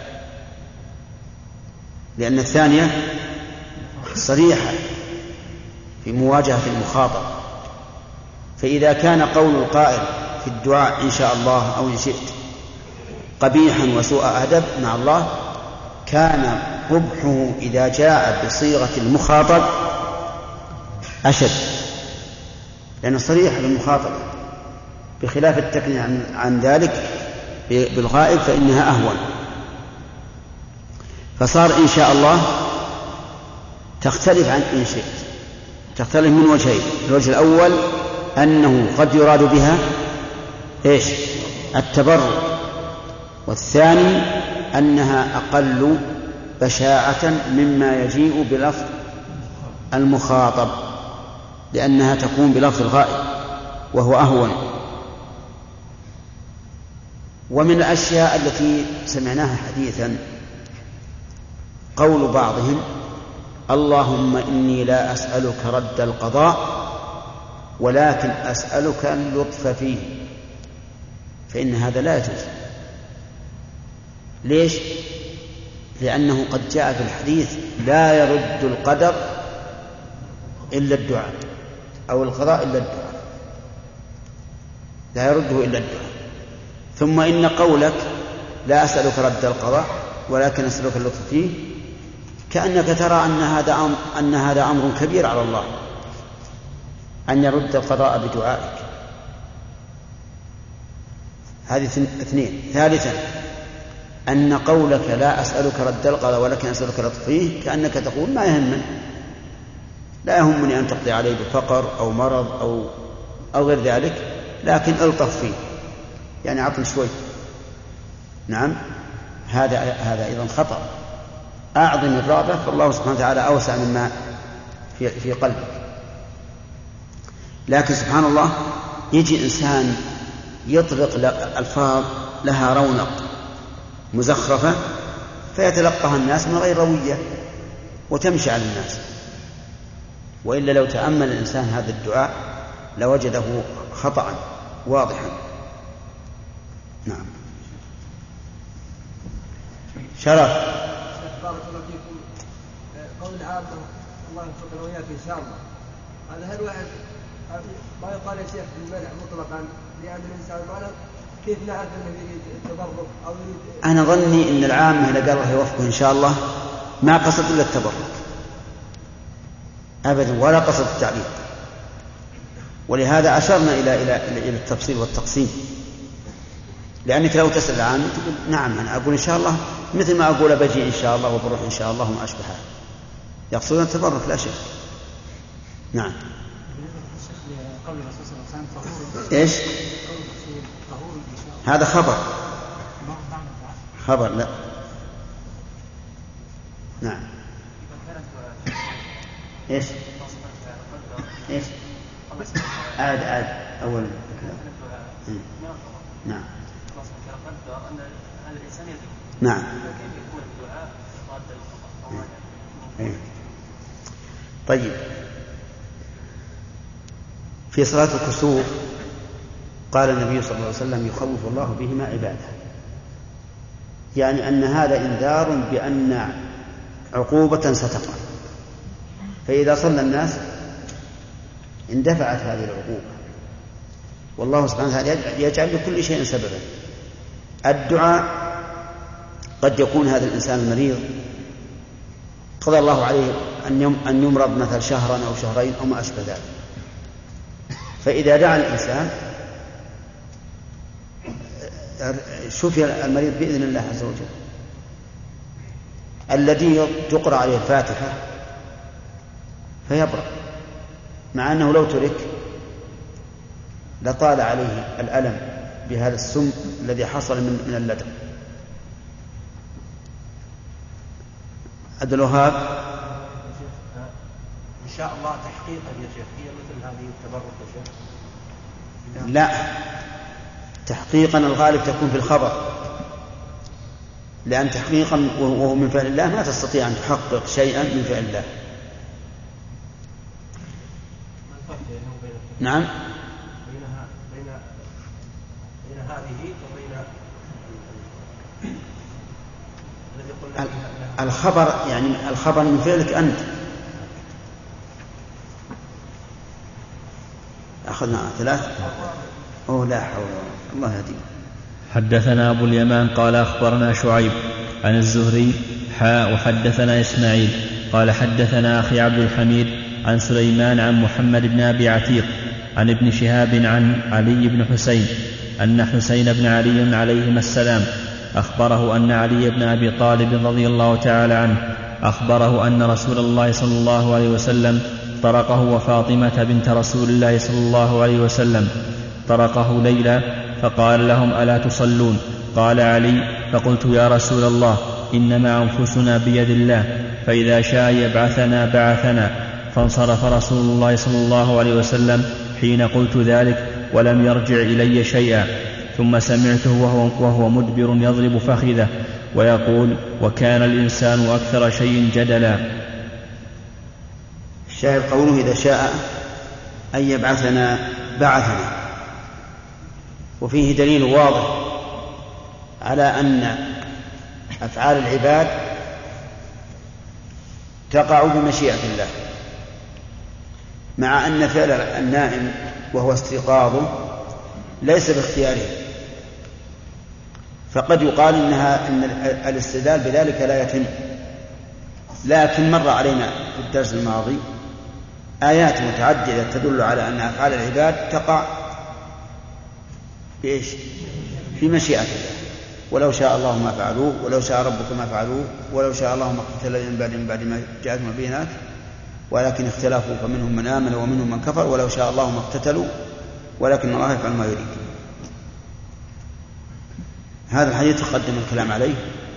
لأن الثانية صريحة في مواجهة المخاطب. فإذا كان قول القائل في الدعاء إن شاء الله أو إن شئت قبيحا وسوء أدب مع الله، كان قبحه إذا جاء بصيغة المخاطب أشد، لأنه صريح بالمخاطب، بخلاف التكنية عن, عن ذلك بالغائب فإنها أهون. فصار إن شاء الله تختلف عن إن شئت، تختلف من وجهين. الوجه الأول أنه قد يراد بها إيش؟ التبرك، والثاني أنها أقل بشاعة مما يجيء بلفظ المخاطب، لأنها تكون بلفظ الغائب وهو أهون. ومن الأشياء التي سمعناها حديثا قول بعضهم اللهم إني لا أسألك رد القضاء ولكن أسألك اللطف فيه، فإن هذا لا يجوز. ليش؟ لأنه قد جاء في الحديث لا يرد القدر إلا الدعاء، أو القضاء إلا الدعاء، لا يرده إلا الدعاء. ثم إن قولك لا أسألك رد القضاء ولكن أسألك اللطف فيه كأنك ترى أن هذا أمر, أن هذا أمر كبير على الله أن يرد القضاء بدعائك. هذه اثنين. ثالثا أن قولك لا أسألك رد القضاء ولكن أسألك اللطف فيه كأنك تقول ما يهمني، لا يهمني أن تقضي عليه بفقر أو مرض أو, أو غير ذلك، لكن ألطف فيه، يعني عطل شوي. نعم، هذا هذا أيضا خطأ. أعظم الرغبة فالله سبحانه وتعالى أوسع مما في, في قلبك. لكن سبحان الله يجي إنسان يطلق ألفاظ لها رونق مزخرفة فيتلقاها الناس من غير روية وتمشي على الناس، وإلا لو تأمل الإنسان هذا الدعاء لوجده خطأ واضحا. نعم. شرف. بارك الله فيكم. قول العامة الله يوفقنا وإياك إن شاء الله، هذا هل واحد ما يقال يا شيخ بالمنع مطلقا لأن الإنسان ما كيف نعرف أنه يريد التبرك أو يريد؟ أنا ظني أن العامة إذا قال الله يوفقه إن شاء الله ما قصد إلا التبرك أبدا ولا قصد التعليق، ولهذا أشرنا إلى إلى إلى التفصيل والتقسيم، لأنك لو تسأل العامة تقول نعم أنا أقول إن شاء الله مثل ما أقول بجي إن شاء الله وبروح إن شاء الله وما أشبهها، يقصدون التبرك لا شك. نعم. إيش؟ هذا خبر خبر لا. نعم. إيش؟ إيش؟ عاد عاد أول كلام. نعم. نعم. طيب، في صلاة الكسوف قال النبي صلى الله عليه وسلم يخوف الله بهما عباده، يعني أن هذا إنذار بأن عقوبة ستقع، فإذا صلى الناس اندفعت هذه العقوبة، والله سبحانه وتعالى يجعل لكل شيء سببا. الدعاء قد يكون هذا الإنسان المريض قضى الله عليه أن يمرض مثل شهرا أو شهرين أو ما أشبه ذلك، فإذا دعا الإنسان شفي المريض بإذن الله عز وجل. الذي تقرأ عليه الفاتحة فيبرأ، مع أنه لو ترك لطال عليه الألم بهذا السم الذي حصل من من اللدغ. عبد الوهاب. إن شاء الله تحقيقا يا شيخ هي مثل هذه التبرك يا شيخ؟ لا، تحقيقا الغالب تكون في الخبر، لأن تحقيقا وهو من فعل الله ما تستطيع أن تحقق شيئا من فعل الله. نعم. بينها بين بين هذه وبين الذي قلنا الخبر، يعني الخبر من فعلك أنت. أخذنا ثلاث. أوه لا حول الله يهديك. حدثنا أبو اليمان قال أخبرنا شعيب عن الزهري حاء وحدثنا إسماعيل قال حدثنا أخي عبد الحميد عن سليمان عن محمد بن أبي عتيق عن ابن شهاب عن علي بن حسين أن حسين بن علي عليهما السلام أخبره أن علي بن أبي طالب رضي الله تعالى عنه أخبره أن رسول الله صلى الله عليه وسلم طرقه وفاطمة بنت رسول الله صلى الله عليه وسلم طرقه ليلة فقال لهم ألا تصلون؟ قال علي فقلت يا رسول الله إنما أنفسنا بيد الله، فإذا شاء يبعثنا بعثنا. فانصرف رسول الله صلى الله عليه وسلم حين قلت ذلك ولم يرجع إلي شيئا، ثم سمعته وهو, وهو مدبر يضرب فخذه ويقول وكان الإنسان أكثر شيء جدلا. الشاهد قوله إذا شاء أن يبعثنا بعثنا، وفيه دليل واضح على أن أفعال العباد تقع بمشيئة الله، مع أن فعل النائم وهو استيقاظه ليس باختياره، فقد يقال إنها إن الاستدلال بذلك لا يتم. لكن مر علينا في الدرس الماضي آيات متعددة تدل على أن أفعال العباد تقع بإيش؟ بمشيئة الله، ولو شاء الله ما فعلوه، ولو شاء ربك ما فعلوه، ولو شاء الله ما اقتتل من بعد من بعد ما جاءتهم البينات ولكن اختلفوا فمنهم من آمن ومنهم من كفر، ولو شاء الله ما اقتتلوا ولكن الله يفعل ما يريد. هذا الحديث تقدم الكلام عليه.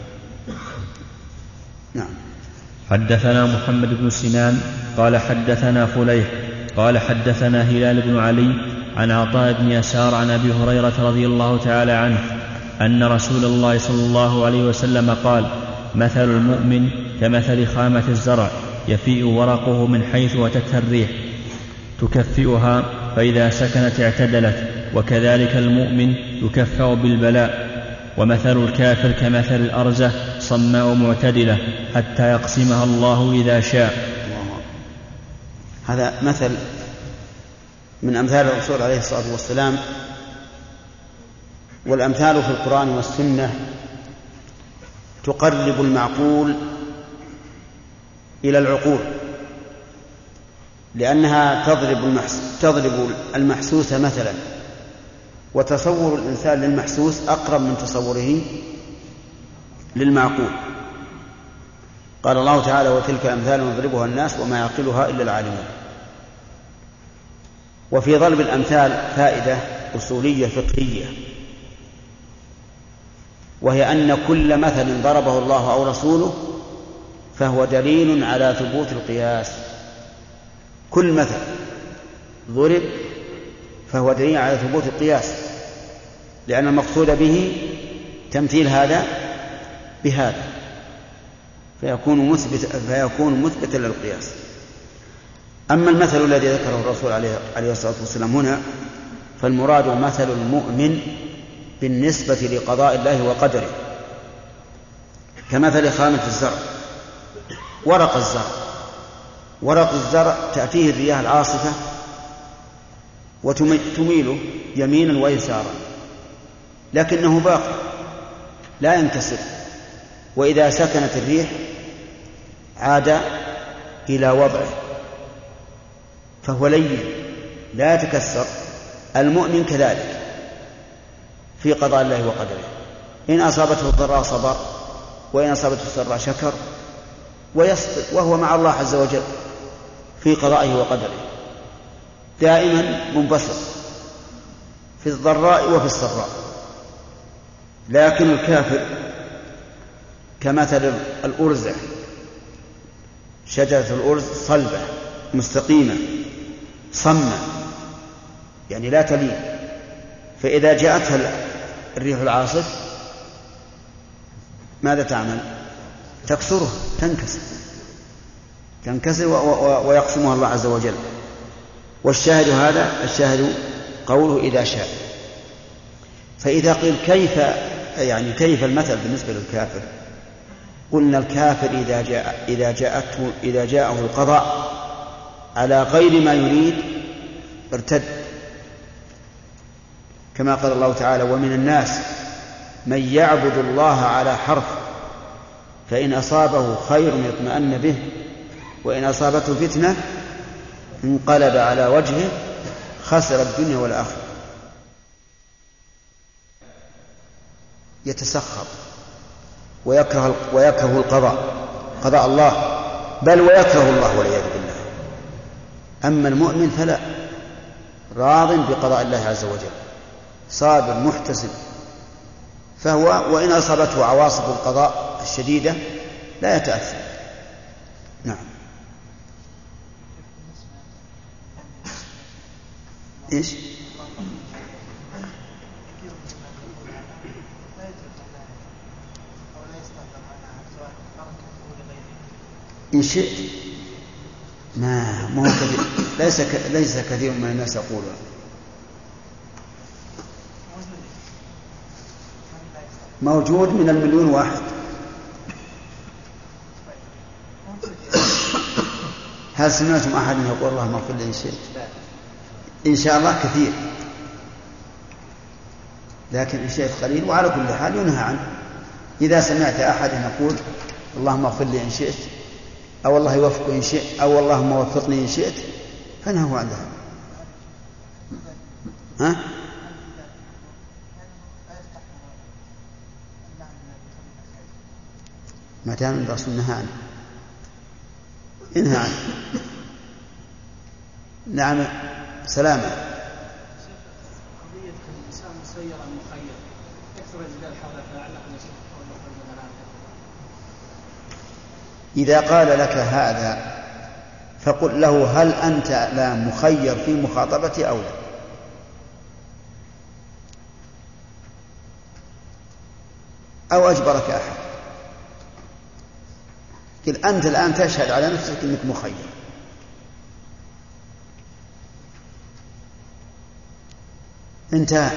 نعم. حدثنا محمد بن سنان قال حدثنا فليح قال حدثنا هلال بن علي عن عطاء بن يسار عن أبي هريرة رضي الله تعالى عنه أن رسول الله صلى الله عليه وسلم قال مثل المؤمن كمثل خامة الزرع يفيء ورقه من حيث أتتها الريح تكفئها فإذا سكنت اعتدلت، وكذلك المؤمن يكفأ بالبلاء. ومثل الكافر كمثل الأرزة صماء معتدلة حتى يقسمها الله إذا شاء. هذا مثل من أمثال الرسول عليه الصلاة والسلام. والأمثال في القرآن والسنة تقرب المعقول إلى العقول، لأنها تضرب تضرب المحسوس مثلا، وتصور الإنسان للمحسوس أقرب من تصوره للمعقول. قال الله تعالى: وتلك الأمثال نضربها الناس وما يعقلها إلا العالمون. وفي ضرب الأمثال فائدة أصولية فقهية، وهي أن كل مثل ضربه الله أو رسوله فهو دليل على ثبوت القياس. كل مثل ضرب فهو دليل على ثبوت القياس، لأن المقصود به تمثيل هذا بهذا، فيكون مثبت فيكون مثبتا للقياس. أما المثل الذي ذكره الرسول عليه الصلاة والسلام هنا فالمراد مثل المؤمن بالنسبة لقضاء الله وقدره، كمثل خامة الزرع، ورق الزرع. ورق الزرع تأتيه الرياح العاصفة وتميله يمينا ويسارا، لكنه باقي لا ينكسر، وإذا سكنت الريح عاد إلى وضعه فهو لين لا يتكسر. المؤمن كذلك في قضاء الله وقدره، إن أصابته الضراء صبر، وإن أصابته السراء شكر ويصبر، وهو مع الله عز وجل في قضائه وقدره دائما منبسط في الضراء وفي السراء. لكن الكافر كمثل الأرزة، شجرة الأرز صلبة مستقيمة صمة، يعني لا تلين، فإذا جاءتها الريح العاصف ماذا تعمل؟ تكسره، تنكسر تنكسر ويقسمها الله عز وجل. والشاهد هذا الشاهد قوله إذا شاء. فإذا قيل كيف يعني كيف المثل بالنسبة للكافر؟ قلنا الكافر إذا جاء إذا جاءته إذا جاءه القضاء على غير ما يريد ارتد، كما قال الله تعالى: ومن الناس من يعبد الله على حرف، فإن أصابه خير يطمئن به، وإن أصابته فتنة انقلب على وجهه خسر الدنيا والآخرة. يتسخط ويكره ويكره القضاء قضاء الله، بل ويكره الله والعياذ بالله. أما المؤمن فلا، راض بقضاء الله عز وجل، صابر محتسب، فهو وإن أصابته عواصف القضاء الشديدة لا يتأثر. نعم. إيش؟ إن شئت ما مو كثير، ليس ك... ليس كثير من الناس يقولون. موجود من المليون واحد. هل سمعتم أحد يقول اللهم اغفر لي إن شئت؟ إن شاء الله كثير، لكن إن شئت قليل. وعلى كل حال ينهى عنه. إذا سمعت أحد يقول اللهم اغفر لي إن شئت، أو الله يوفق إن شئت، أو اللهم وفقني إن شئت، فنهوا عنها. ها؟ ما دام الرسول نهى عنه انهى عنه. نعم. سلامة. قضية الإنسان مسير مخير أكثر الجدال حول لعله نسيت إذا قال لك هذا فقل له هل أنت لا مخير في مخاطبتي أو لا؟ أو أجبرك أحد؟ قل أنت الآن تشهد على نفسك أنك مخير. انتهى.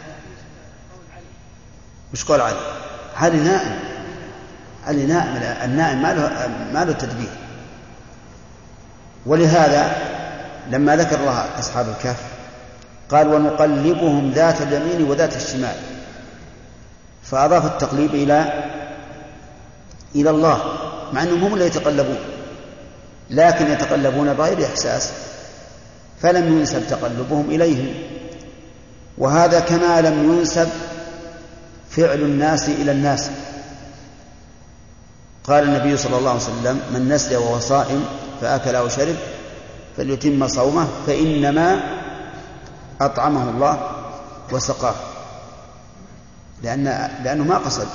مش قول علي؟ علي نائم، علي نائم. النائم ما له ما له تدبير. ولهذا لما ذكر الله أصحاب الكهف قال ونقلبهم ذات اليمين وذات الشمال، فأضاف التقليب إلى إلى الله، مع أنهم هم اللي يتقلبون، لكن يتقلبون بغير إحساس، فلم ينسب تقلبهم إليهم. وهذا كما لم ينسب فعل الناس إلى الناس. قال النبي صلى الله عليه وسلم من نسي وهو صائم فأكل أو شرب فليتم صومه فإنما أطعمه الله وسقاه، لأن لأنه ما قصد.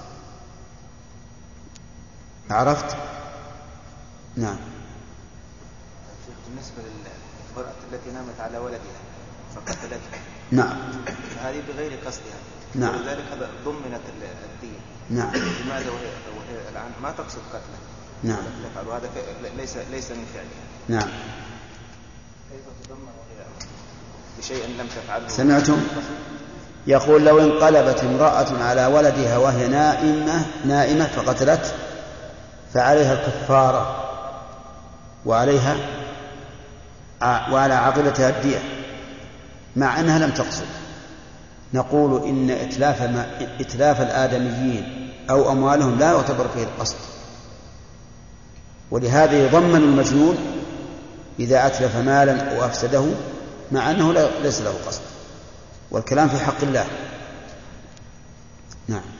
عرفت؟ نعم. بالنسبة للمرأة التي نامت على ولدها فقتلته، نعم، هذه بغير قصدها، نعم، ولذلك ضمنت الدين. نعم. لماذا وهي, وهي الآن ما تقصد قتله؟ نعم. وهذا ليس ليس من فعلها. نعم. كيف تضمن وهي بشيء لم تفعله؟ سمعتم؟ يقول لو انقلبت امرأة على ولدها وهي نائمة نائمة فقتلت فعليها الكفارة وعليها وعلى عاقبتها الدية، مع أنها لم تقصد. نقول إن إتلاف, ما إتلاف الآدميين أو أموالهم لا يعتبر فيه القصد، ولهذا يضمن المجنون إذا أتلف مالا أو أفسده مع أنه ليس له قصد، والكلام في حق الله. نعم.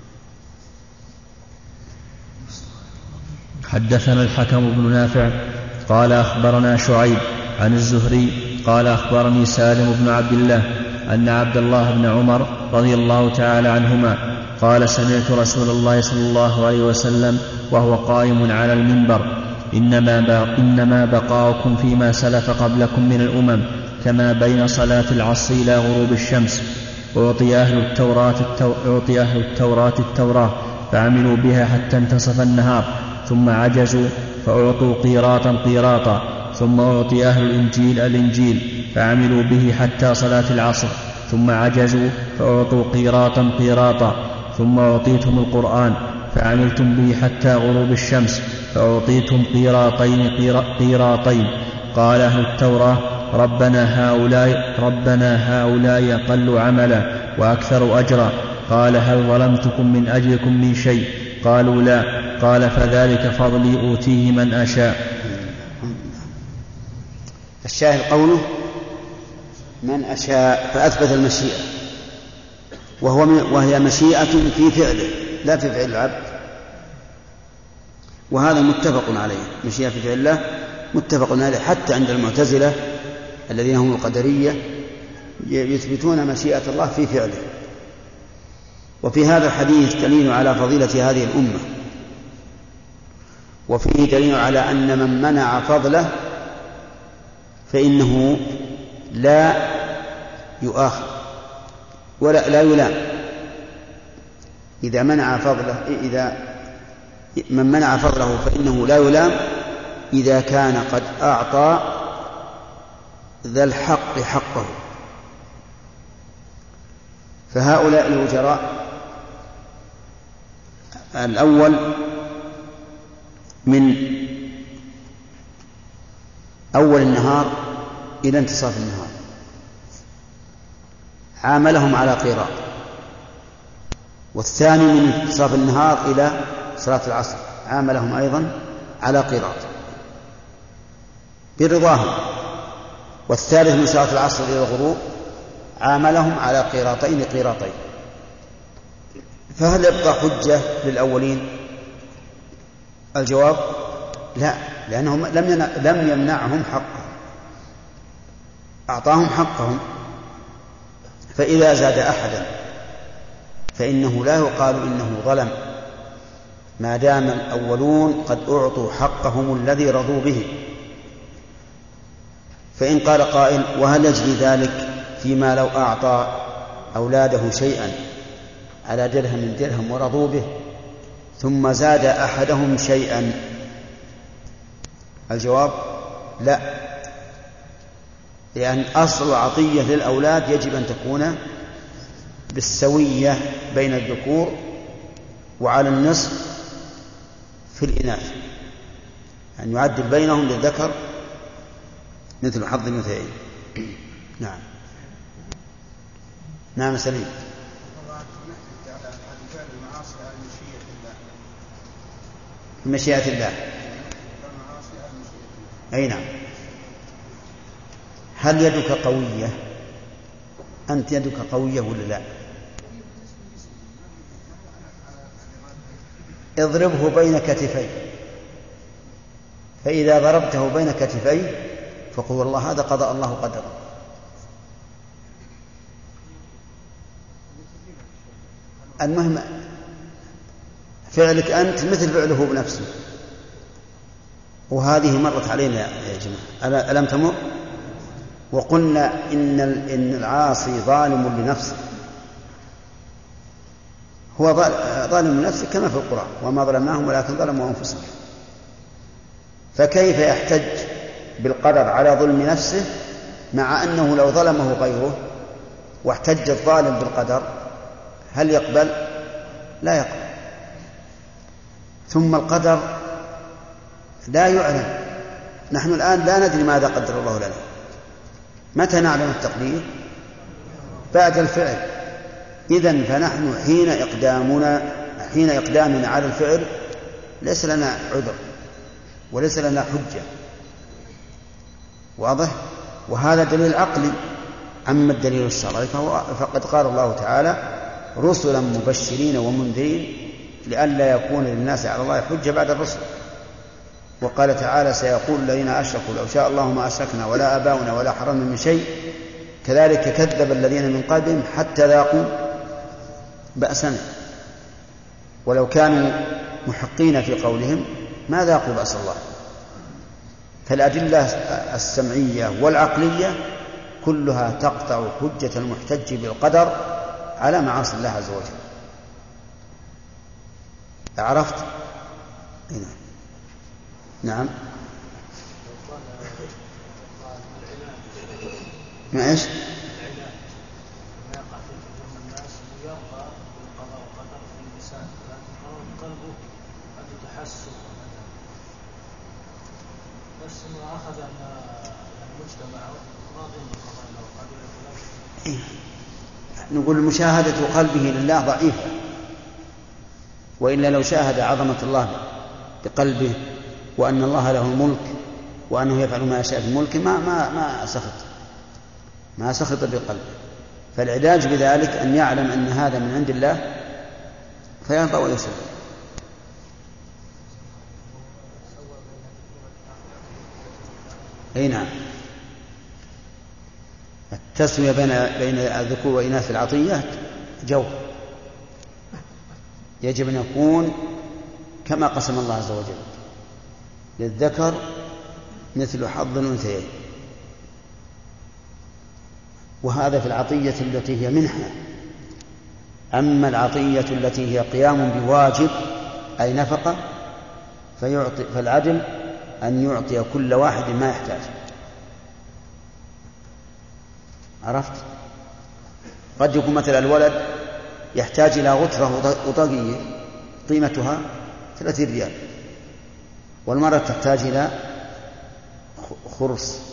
حدثنا الحكم بن نافع قال أخبرنا شعيب عن الزهري قال أخبرني سالم بن عبد الله أن عبد الله بن عمر رضي الله تعالى عنهما قال سمعت رسول الله صلى الله عليه وسلم وهو قائم على المنبر إنما, إنما بقاؤكم فيما سلف قبلكم من الأمم كما بين صلاة العصر إلى غروب الشمس. أعطي أهل التوراة, التو... أعطي أهل التوراة التوراة فعملوا بها حتى انتصف النهار ثم عجزوا فأعطوا قيراطا قيراطا، ثم أعطي أهل الإنجيل الإنجيل فعملوا به حتى صلاة العصر ثم عجزوا فأعطوا قيراطا قيراطا، ثم أعطيتم القرآن فعملتم به حتى غروب الشمس فأعطيتم قيراطين قيراطين. قال أهل التوراة ربنا هؤلاء, ربنا هؤلاء أقل عملا وأكثر أجرا. قال هل ظلمتكم من أجلكم من شيء؟ قالوا لا. قال فذلك فضلي أوتيه من أشاء. الشاهد قوله من أشاء، فأثبت المشيئة، وهو وهي مشيئة في فعله لا في فعل العبد، وهذا متفق عليه. مشيئة في فعل الله متفق عليه، حتى عند المعتزلة الذين هم القدرية يثبتون مشيئة الله في فعله. وفي هذا الحديث دليل على فضيلة هذه الأمة، وفيه دليل على أن من منع فضله فإنه لا يؤاخذ ولا لا يلام. إذا منع فضله إذا من منع فضله فإنه لا يلام إذا كان قد أعطى ذا الحق حقه. فهؤلاء الوجراء الأول من أول النهار إلى انتصاف النهار عاملهم على قيراط، والثاني من انتصاف النهار إلى صلاة العصر عاملهم أيضا على قيراط برضاهم، والثالث من صلاة العصر إلى الغروب عاملهم على قيراطين قيراطين. فهل يبقى حجة للأولين؟ الجواب لا، لأنهم لم يمنعهم حقهم، أعطاهم حقهم. فإذا زاد أحدا فإنه لا يقال إنه ظلم، ما دام الأولون قد أعطوا حقهم الذي رضوا به. فإن قال قائل وهل يجري ذلك فيما لو أعطى أولاده شيئا على درهم من درهم ورضوا به ثم زاد أحدهم شيئا؟ الجواب لا، لأن أصل العطية للأولاد يجب أن تكون بالسوية بين الذكور وعلى النصف في الإناث، أن يعدل بينهم للذكر مثل حظ الأنثيين. نعم. نعم سليم. مشيئة الله. أي نعم. هل يدك قوية؟ أنت يدك قوية ولا لا؟ اضربه بين كتفيه، فإذا ضربته بين كتفيه فقل والله هذا قضاء الله قدره. المهم فعلك أنت مثل فعله بنفسه، وهذه مرت علينا يا جماعة ألم تمر؟ وقلنا إن إن العاصي ظالم لنفسه، هو ظالم لنفسه كما في القرآن وما ظلمناهم ولكن ظلموا أنفسهم. فكيف يحتج بالقدر على ظلم نفسه مع أنه لو ظلمه غيره واحتج الظالم بالقدر هل يقبل؟ لا يقبل. ثم القدر لا يعلم، نحن الآن لا ندري ماذا قدر الله لنا. متى نعلم التقدير؟ بعد الفعل. إذن فنحن حين إقدامنا حين إقدامنا على الفعل ليس لنا عذر وليس لنا حجة. واضح؟ وهذا دليل عقلي. أما الدليل الشرعي فقد قال الله تعالى رسلا مبشرين ومنذرين لئلا يكون للناس على الله حجة بعد الرسل. وقال تعالى سيقول الذين أشركوا لو شاء الله ما أشركنا ولا آباؤنا ولا حرمنا من شيء كذلك كذب الذين من قبلهم حتى ذاقوا بأسنا. ولو كانوا محقين في قولهم ما ذاقوا بأس الله. فالأدلة السمعية والعقلية كلها تقطع حجة المحتج بالقدر على معاصي الله عز وجل. عرفت؟ نعم. ما إيش؟ نقول مشاهدة قلبه لله ضعيفة، وإلا لو شاهد عظمة الله بقلبه وأن الله له الملك وأنه يفعل ما يشاء في الملك ما ما ما سخط ما سخط بقلبه. فالعلاج بذلك أن يعلم أن هذا من عند الله فيرضى ويسلم. أي نعم. التسوية بين بين الذكور وإناث العطية جوهر يجب أن يكون كما قسم الله عز وجل للذكر مثل حظ الأنثيين. وهذا في العطية التي هي منحة. أما العطية التي هي قيام بواجب أي نفقة فيعطي فالعدل أن يعطي كل واحد ما يحتاج. عرفت؟ قد يكون مثلا الولد يحتاج إلى غترة وطاقية قيمتها ثلاثين ريال، والمرأة تحتاج إلى خرص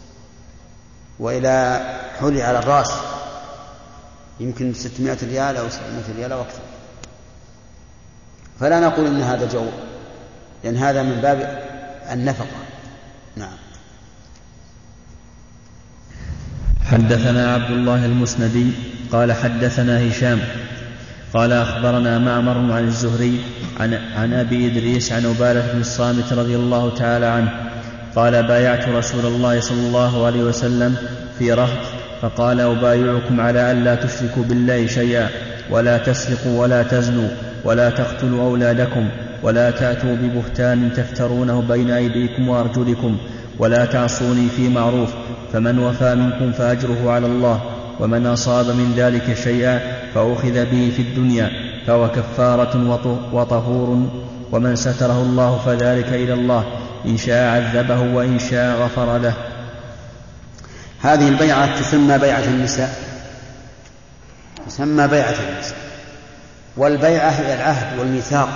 وإلى حلي على الرأس يمكن ستمائة ريال أو سبعمائة ريال أو أكثر. فلا نقول إن هذا جو، لأن هذا من باب النفقة. نعم. حدثنا عبد الله المسندي قال حدثنا هشام قال أخبرنا معمر عن الزهري عن, عن أبي إدريس عن عبادة بن الصامت رضي الله تعالى عنه قال بايعت رسول الله صلى الله عليه وسلم في رهط فقال أبايعكم على أن لا تشركوا بالله شيئا ولا تسرقوا ولا تزنوا ولا تقتلوا أولادكم ولا تأتوا ببهتان تفترونه بين أيديكم وأرجلكم ولا تعصوني في معروف فمن وفى منكم فأجره على الله ومن أصاب من ذلك شيئا فأخذ به في الدنيا فهو كفارة وطهور ومن ستره الله فذلك إلى الله إن شاء عذبه وإن شاء غفر له. هذه البيعة تسمى بيعة النساء، تسمى بيعة النساء. والبيعة هي العهد والميثاق،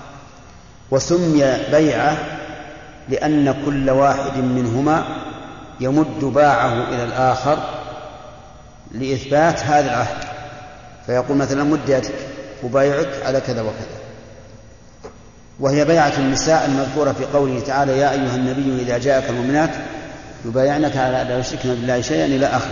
وسمي بيعة لأن كل واحد منهما يمد باعه إلى الآخر لإثبات هذا العهد، فيقول مثلا مد يدك أبايعك على كذا وكذا. وهي بيعة النساء المذكورة في قوله تعالى يا أيها النبي إذا جاءك المؤمنات يبايعنك على لا يشركن بالله شيئا إلى آخره.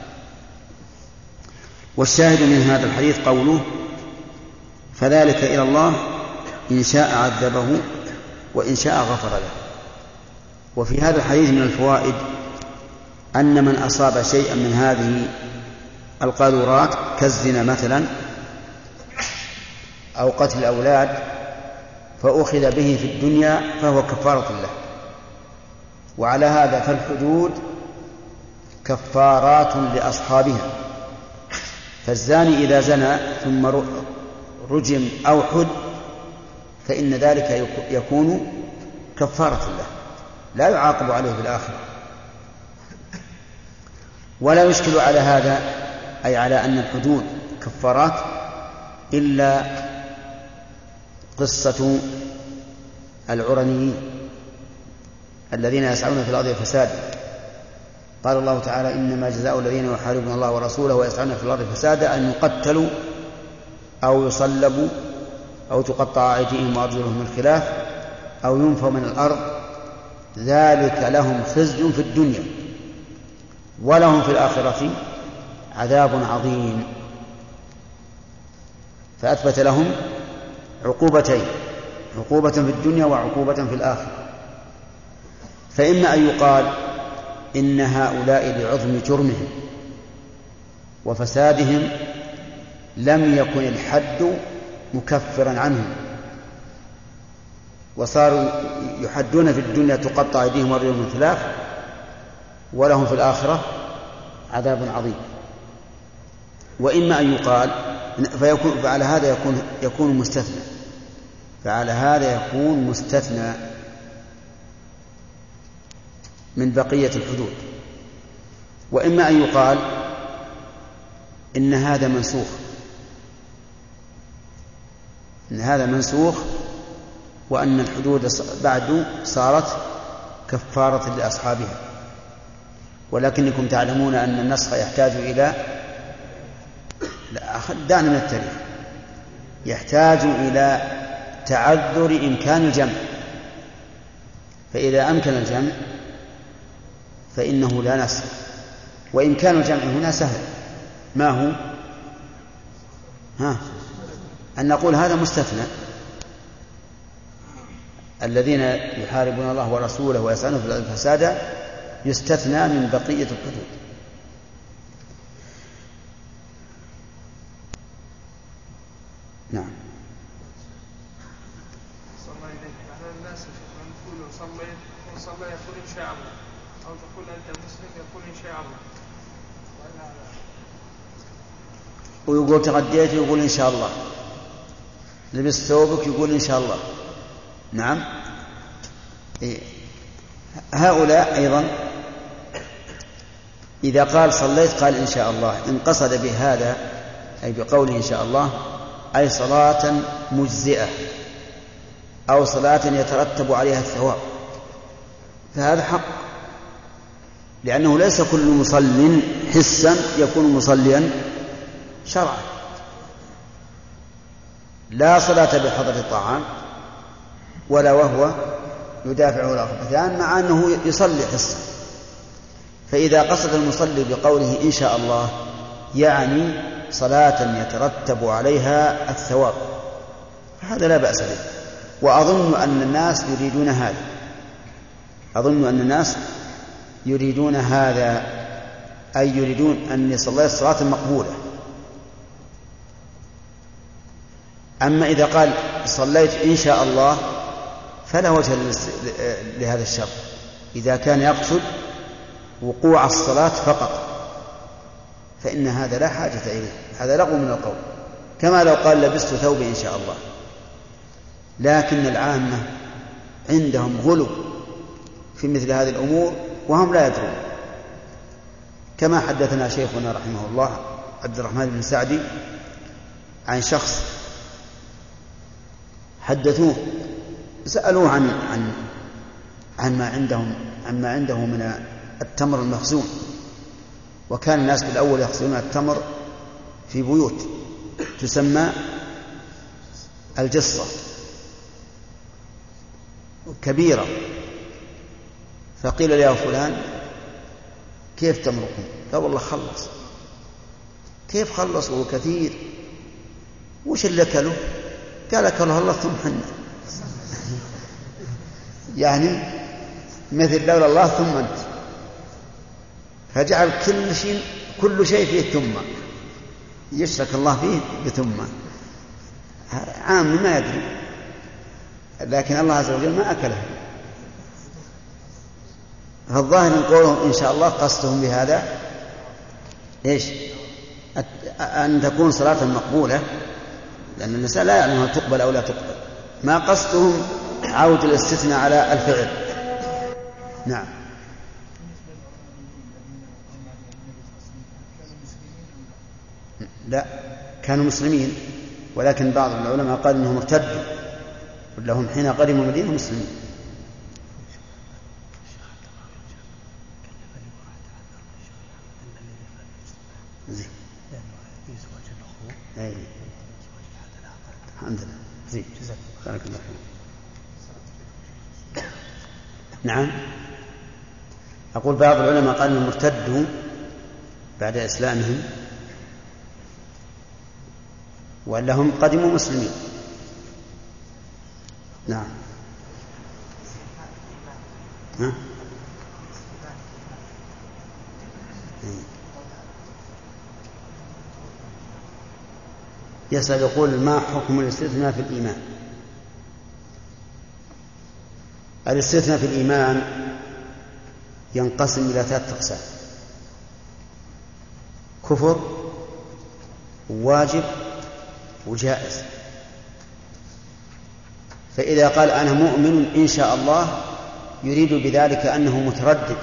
والشاهد من هذا الحديث قوله فذلك إلى الله إن شاء عذبه وإن شاء غفر له. وفي هذا الحديث من الفوائد أن من أصاب شيئا من هذه القاذورات كالزنا مثلا أو قتل الأولاد فأخذ به في الدنيا فهو كفارة له. وعلى هذا فالحدود كفارات لأصحابها، فالزاني إذا زنى ثم رجم أو حد فإن ذلك يكون كفارة له لا يعاقب عليه في الآخرة. ولا يشكل على هذا أي على أن الحدود كفارات إلا قصة العرنيين الذين يسعون في الأرض فسادا. قال الله تعالى إنما جزاء الذين يحاربون الله ورسوله ويسعون في الأرض فسادا أن يقتلوا أو يصلبوا أو تقطع أيديهم وأرجلهم من خلاف أو ينفوا من الأرض ذلك لهم خزي في الدنيا ولهم في الآخرة عذاب عظيم. فأثبت لهم عقوبتين، عقوبة في الدنيا وعقوبة في الآخرة. فإما أن يقال إن هؤلاء لعظم جرمهم وفسادهم لم يكن الحد مكفرا عنهم وصاروا يحدون في الدنيا تقطع أيديهم وأرجلهم من خلاف ولهم في الآخرة عذاب عظيم. وإما أن يقال فيكون فعلى هذا يكون يكون مستثنى فعلى هذا يكون مستثنى من بقية الحدود. وإما أن يقال إن هذا منسوخ إن هذا منسوخ وأن الحدود بعد صارت كفارة لأصحابها. ولكنكم تعلمون أن النسخ يحتاج إلى دعنا من التاريخ يحتاج إلى تعذر إمكان الجمع، فإذا أمكن الجمع فإنه لا نسخ. وإمكان الجمع هنا سهل، ما هو؟ ها أن نقول هذا مستثنى، الذين يحاربون الله ورسوله ويسعون في الأرض فسادا يستثنى من بقية الحدود. نعم. صلى إليك على الناس من تقول صليت وصلى يقول إن شاء الله، أو تقول أنت مسلم يقول إن شاء الله، ويقول تغديت يقول إن شاء الله، لبست ثوبك يقول إن شاء الله. نعم. إيه. هؤلاء أيضا إذا قال صليت قال إن شاء الله إن قصد بهذا أي بقوله إن شاء الله أي صلاة مجزئة أو صلاة يترتب عليها الثواب، فهذا حق، لأنه ليس كل مصل حسا يكون مصليا شرعا. لا صلاة بحضرة الطعام ولا وهو يدافع الأخبثان مع أنه يصلي حسا. فإذا قصد المصلي بقوله إن شاء الله يعني صلاة يترتب عليها الثواب، فهذا لا بأس به. وأظن أن الناس يريدون هذا أظن أن الناس يريدون هذا أي يريدون أن يصلي الصلاة المقبولة. أما إذا قال صليت إن شاء الله فلا وجه لهذا الشرط إذا كان يقصد وقوع الصلاة فقط، فإن هذا لا حاجة إليه، هذا لغو من القول، كما لو قال لبست ثوبي إن شاء الله. لكن العامة عندهم غلو في مثل هذه الأمور وهم لا يدرون، كما حدثنا شيخنا رحمه الله عبد الرحمن بن سعدي عن شخص حدثوه سألوه عن عن عن ما عندهم عن ما عنده من التمر المخزون، وكان الناس بالأول يخزنون التمر في بيوت تسمى الجصة كبيرة، فقيل يا فلان كيف تمركم؟ لا والله خلص. كيف خلص وهو كثير؟ وش اللي أكله؟ قال أكله الله ثم حنا. يعني مثل لولا الله ثم أنت، فجعل كل شيء كل شيء فيه ثم، يشرك الله فيه بثم، عام ما يدري، لكن الله عز وجل ما أكله. فالظاهر من قولهم إن شاء الله قصدهم بهذا إيش؟ أن تكون صلاة مقبولة، لأن النساء لا يعلم هل تقبل أو لا تقبل. ما قصدهم عود الاستثناء على الفعل. نعم. لا، كانوا مسلمين، ولكن بعض العلماء قال إنهم ارتدوا، لهم حين قدموا المدينة مسلمين. زين. أي. الحمد لله. زين. بارك الله فيك. نعم. أقول بعض العلماء قال إنهم ارتدوا بعد إسلامهم، وأنهم قدموا مسلمين. نعم. ها؟ يسأل يقول ما حكم الاستثناء في الإيمان؟ الاستثناء في الإيمان ينقسم إلى ثلاثة أقسام: كفر وواجب وجائز. فإذا قال أنا مؤمن إن شاء الله يريد بذلك أنه متردد،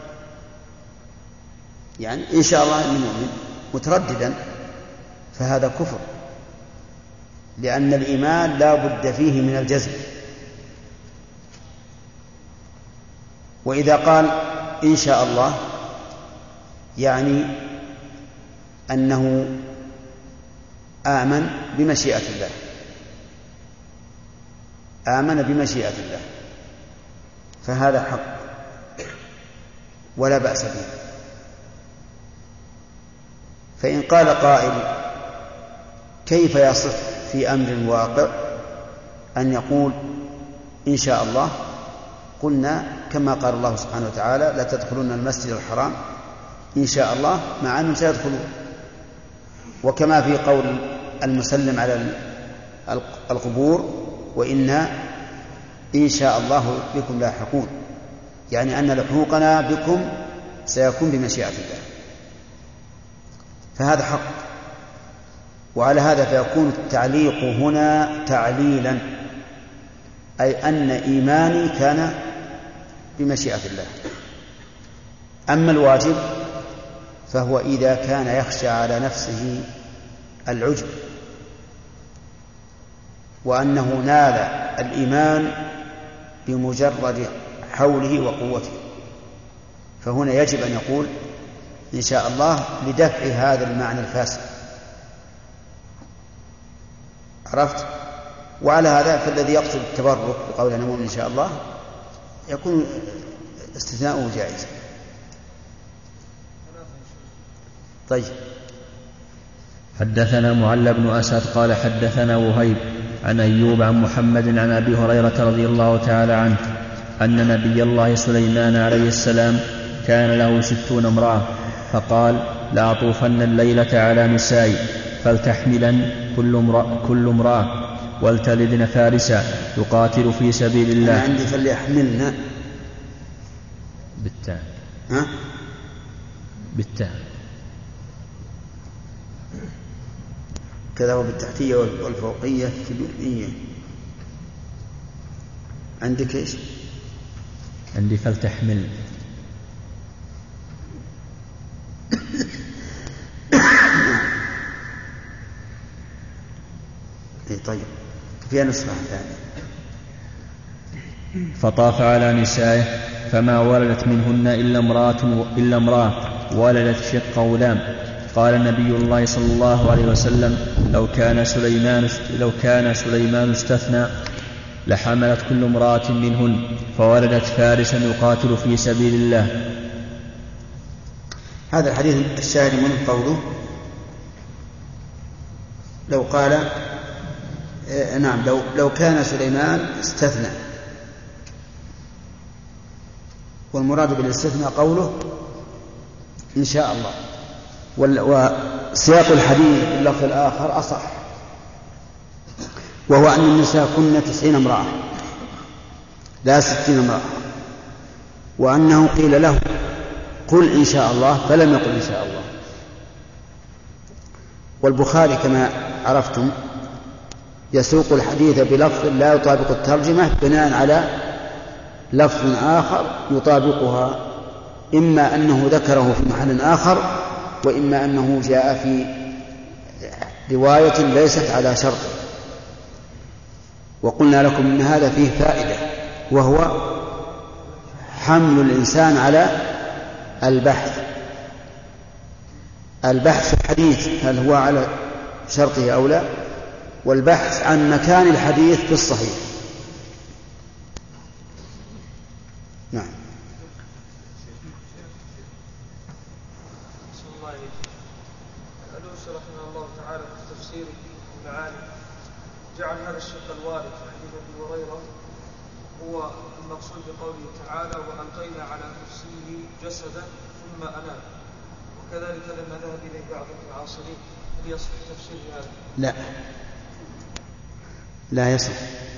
يعني إن شاء الله أنه مؤمن مترددا، فهذا كفر، لأن الإيمان لا بد فيه من الجزم. وإذا قال إن شاء الله يعني أنه آمن بمشيئة الله، آمن بمشيئة الله، فهذا حق ولا بأس به. فإن قال قائل كيف يصح في أمر واقع أن يقول إن شاء الله؟ قلنا كما قال الله سبحانه وتعالى لا تدخلون المسجد الحرام إن شاء الله، مع أنهم سيدخلون، وكما في قول المسلم على القبور وإنا إن شاء الله بكم لاحقون، يعني أن لحوقنا بكم سيكون بمشيئة الله، فهذا حق. وعلى هذا فيكون التعليق هنا تعليلا، أي أن إيماني كان بمشيئة الله. أما الواجب فهو إذا كان يخشى على نفسه العجب وأنه نال الإيمان بمجرد حوله وقوته، فهنا يجب أن يقول إن شاء الله لدفع هذا المعنى الفاسد. عرفت؟ وعلى هذا فالذي يقصد التبرك بقول أنا مؤمن إن شاء الله يكون استثناؤه جائز. طيب. حدثنا معل بن أسد قال حدثنا وهيب عن أيوب عن محمد عن أبي هريرة رضي الله تعالى عنه أن نبي الله سليمان عليه السلام كان له ستون امرأة، فقال لأطوفن الليلة على نسائي فلتحملن كل امرأة, كل امرأة ولتلدن فارسا يقاتل في سبيل الله. أنا عندي فليحملن بالتاء. ها؟ بالتاء كذا، وبالتحتية والفوقية في الإيه. عندك إيش؟ عندي فلتحمل. إيه طيب، فيها نسخة ثانية. فطاف على نسائه فما ولدت منهن إلا امرأة, إلا امرأة ولدت شق غلام. قال النبي الله صلى الله عليه وسلم لو كان سليمان, لو كان سليمان استثنى لحملت كل امرأة منهن فولدت فارسا يقاتل في سبيل الله. هذا الحديث الشاهد منه قوله لو قال آه نعم لو, لو كان سليمان استثنى، والمراد بالاستثناء قوله إن شاء الله. وسياق الحديث باللفظ الآخر أصح، وهو أن النساء كن تسعين امرأة لا ستين امرأة، وأنه قيل له قل إن شاء الله فلم يقل إن شاء الله. والبخاري كما عرفتم يسوق الحديث بلفظ لا يطابق الترجمة بناء على لفظ آخر يطابقها، إما أنه ذكره في محل آخر، وإما أنه جاء في رواية ليست على شرط. وقلنا لكم إن هذا فيه فائدة، وهو حمل الإنسان على البحث البحث في الحديث هل هو على شرطه أو لا، والبحث عن مكان الحديث في الصحيح. نعم. الألوسي رحمه الله تعالى في تفسيره المعاني جعل هذا الشق الوارد في حديث أبي هريرة هو المقصود بقوله تعالى وألقينا على كرسيه جسدا ثم أناب، وكذلك لما ذهب إليه بعض المعاصرين. هل يصح تفسير هذا؟ لا لا يصح.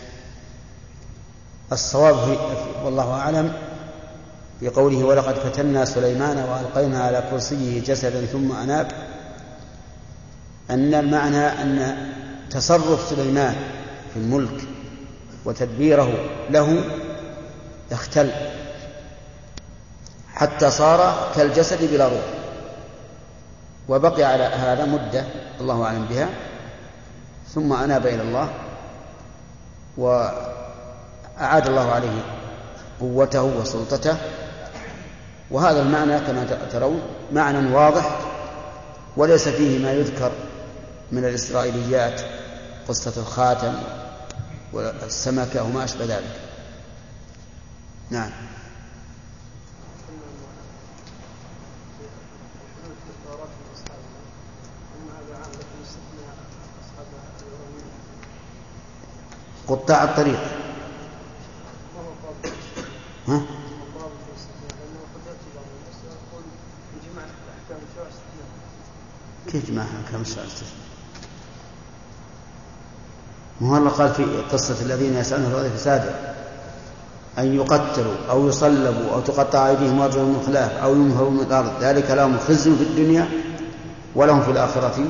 الصواب والله أعلم في قوله ولقد فتنا سليمان وألقينا على كرسيه جسدا ثم أناب، أن المعنى أن تصرف سليمان في الملك وتدبيره له اختل حتى صار كالجسد بلا روح، وبقي على هذا مدة الله أعلم بها، ثم أناب إلى الله وأعاد الله عليه قوته وسلطته. وهذا المعنى كما ترون معنى واضح، وليس فيه ما يذكر من الإسرائيليات، قصة الخاتم والسمكة وما أشبه ذلك. نعم. قطاع الطريق ها؟ كيف جماعة أحكام الشرع استثناء؟ مو الله قال في قصة الذين يسألون في الأرض فسادا أن يقتلوا أو يصلبوا أو تقطع أيديهم وأرجلهم من خلاف أو ينفوا من الأرض ذلك لهم خزي في الدنيا ولهم في الآخرة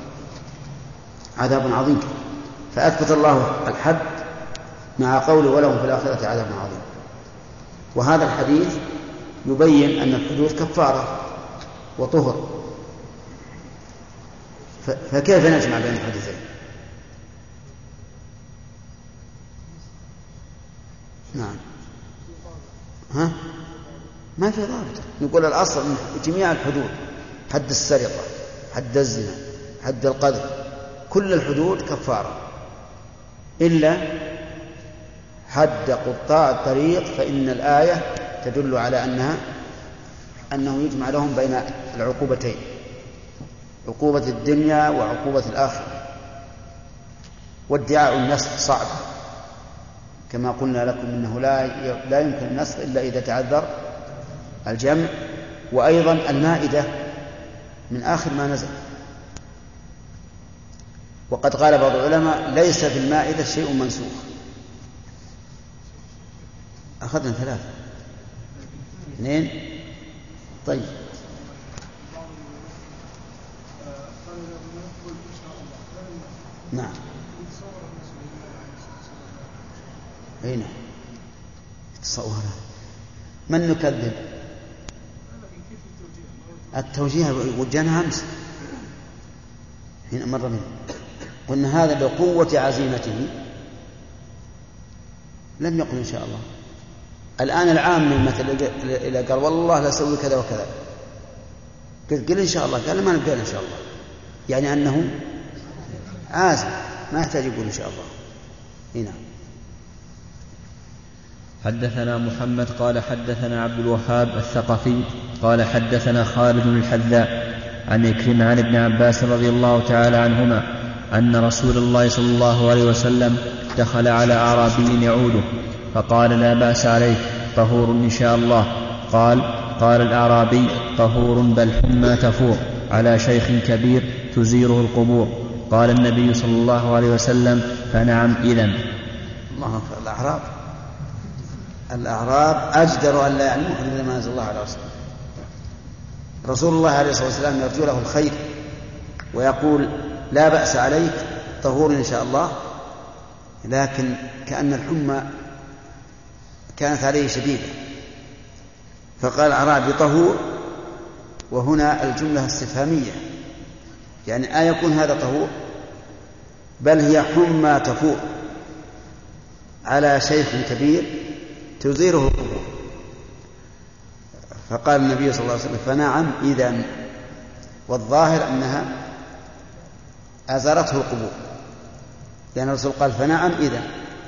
عذاب عظيم. فأثبت الله الحد مع قوله ولهم في الآخرة عذاب عظيم. وهذا الحديث يبين أن الحدود كفارة وطهر، فكيف نجمع بين الحديثين؟ نعم. ها؟ ما في ضابط. نقول الأصل من جميع الحدود، حد السرقة، حد الزنا، حد القذف، كل الحدود كفارة إلا حد قطاع الطريق، فإن الآية تدل على أنها أنه يجمع لهم بين العقوبتين، عقوبة الدنيا وعقوبة الآخرة. وادعاء النسخ صعب كما قلنا لكم إنه لا لا يمكن النسخ إلا إذا تعذر الجمع. وأيضا المائدة من آخر ما نزل، وقد قال بعض العلماء ليس في المائدة شيء منسوخ. أخذنا ثلاثة اثنين. طيب نعم. أين تصورها؟ من نكذب؟ التوجيه وجهنا أمس حين مر منه قلنا هذا بقوة عزيمته لم يقل إن شاء الله، الآن العام مثلا إذا قال والله لا أسوي كذا وكذا، قلت قل إن شاء الله، قال ما نقول إن شاء الله، يعني أنه عازم ما يحتاج يقول إن شاء الله. هنا حدثنا محمد قال حدثنا عبد الوهاب الثقفي قال حدثنا خالد الحذاء عن إكرمة عن ابن عباس رضي الله تعالى عنهما أن رسول الله صلى الله عليه وسلم دخل على أعرابي يعوده فقال لا بأس عليك طهور إن شاء الله. قال قال الأعرابي طهور بل حمى تفور على شيخ كبير تزيره القبور. قال النبي صلى الله عليه وسلم فنعم إذن. الله أكبر. الأعراب الأعراب أجدر أن لا يعلموا حدود ما أنزل الله على رسوله. رسول الله عليه الصلاة والسلام يرجو له الخير ويقول لا بأس عليك طهور إن شاء الله، لكن كأن الحمى كانت عليه شديدة فقال أعرابي طهور، وهنا الجملة استفهامية يعني أيكون هذا طهور؟ بل هي حمى تفور على شيخ كبير تزيره القبور. فقال النبي صلى الله عليه وسلم فنعم إذن، والظاهر أنها أزارته القبور، لأن الرسول قال فنعم إذن.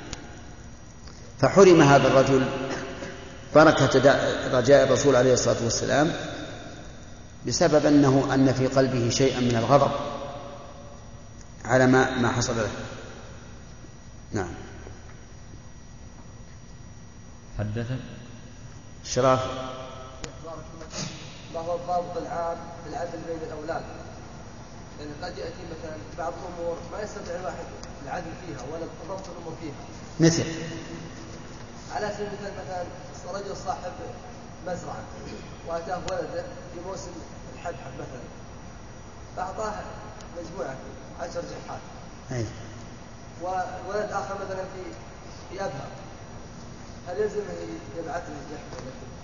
فحرم هذا الرجل بركة رجاء الرسول عليه الصلاة والسلام بسبب أنه أن في قلبه شيئا من الغضب على ما ما حصل له. نعم. حدثك شراف ما هو الضابط العام في العدل بين الأولاد؟ لأن قد يأتي مثلا بعض الأمور ما يستطيع الواحد العدل فيها ولا ضبط الأمور فيها، مثل على سبيل المثال مثلا رجل صاحب مزرعة وأتاه ولده في موسم الحبحب مثلا فأعطاه مجموعة عشر جحات، أي. وولد آخر مثلا في في أبها، هل يلزمه يبعث له الجحة؟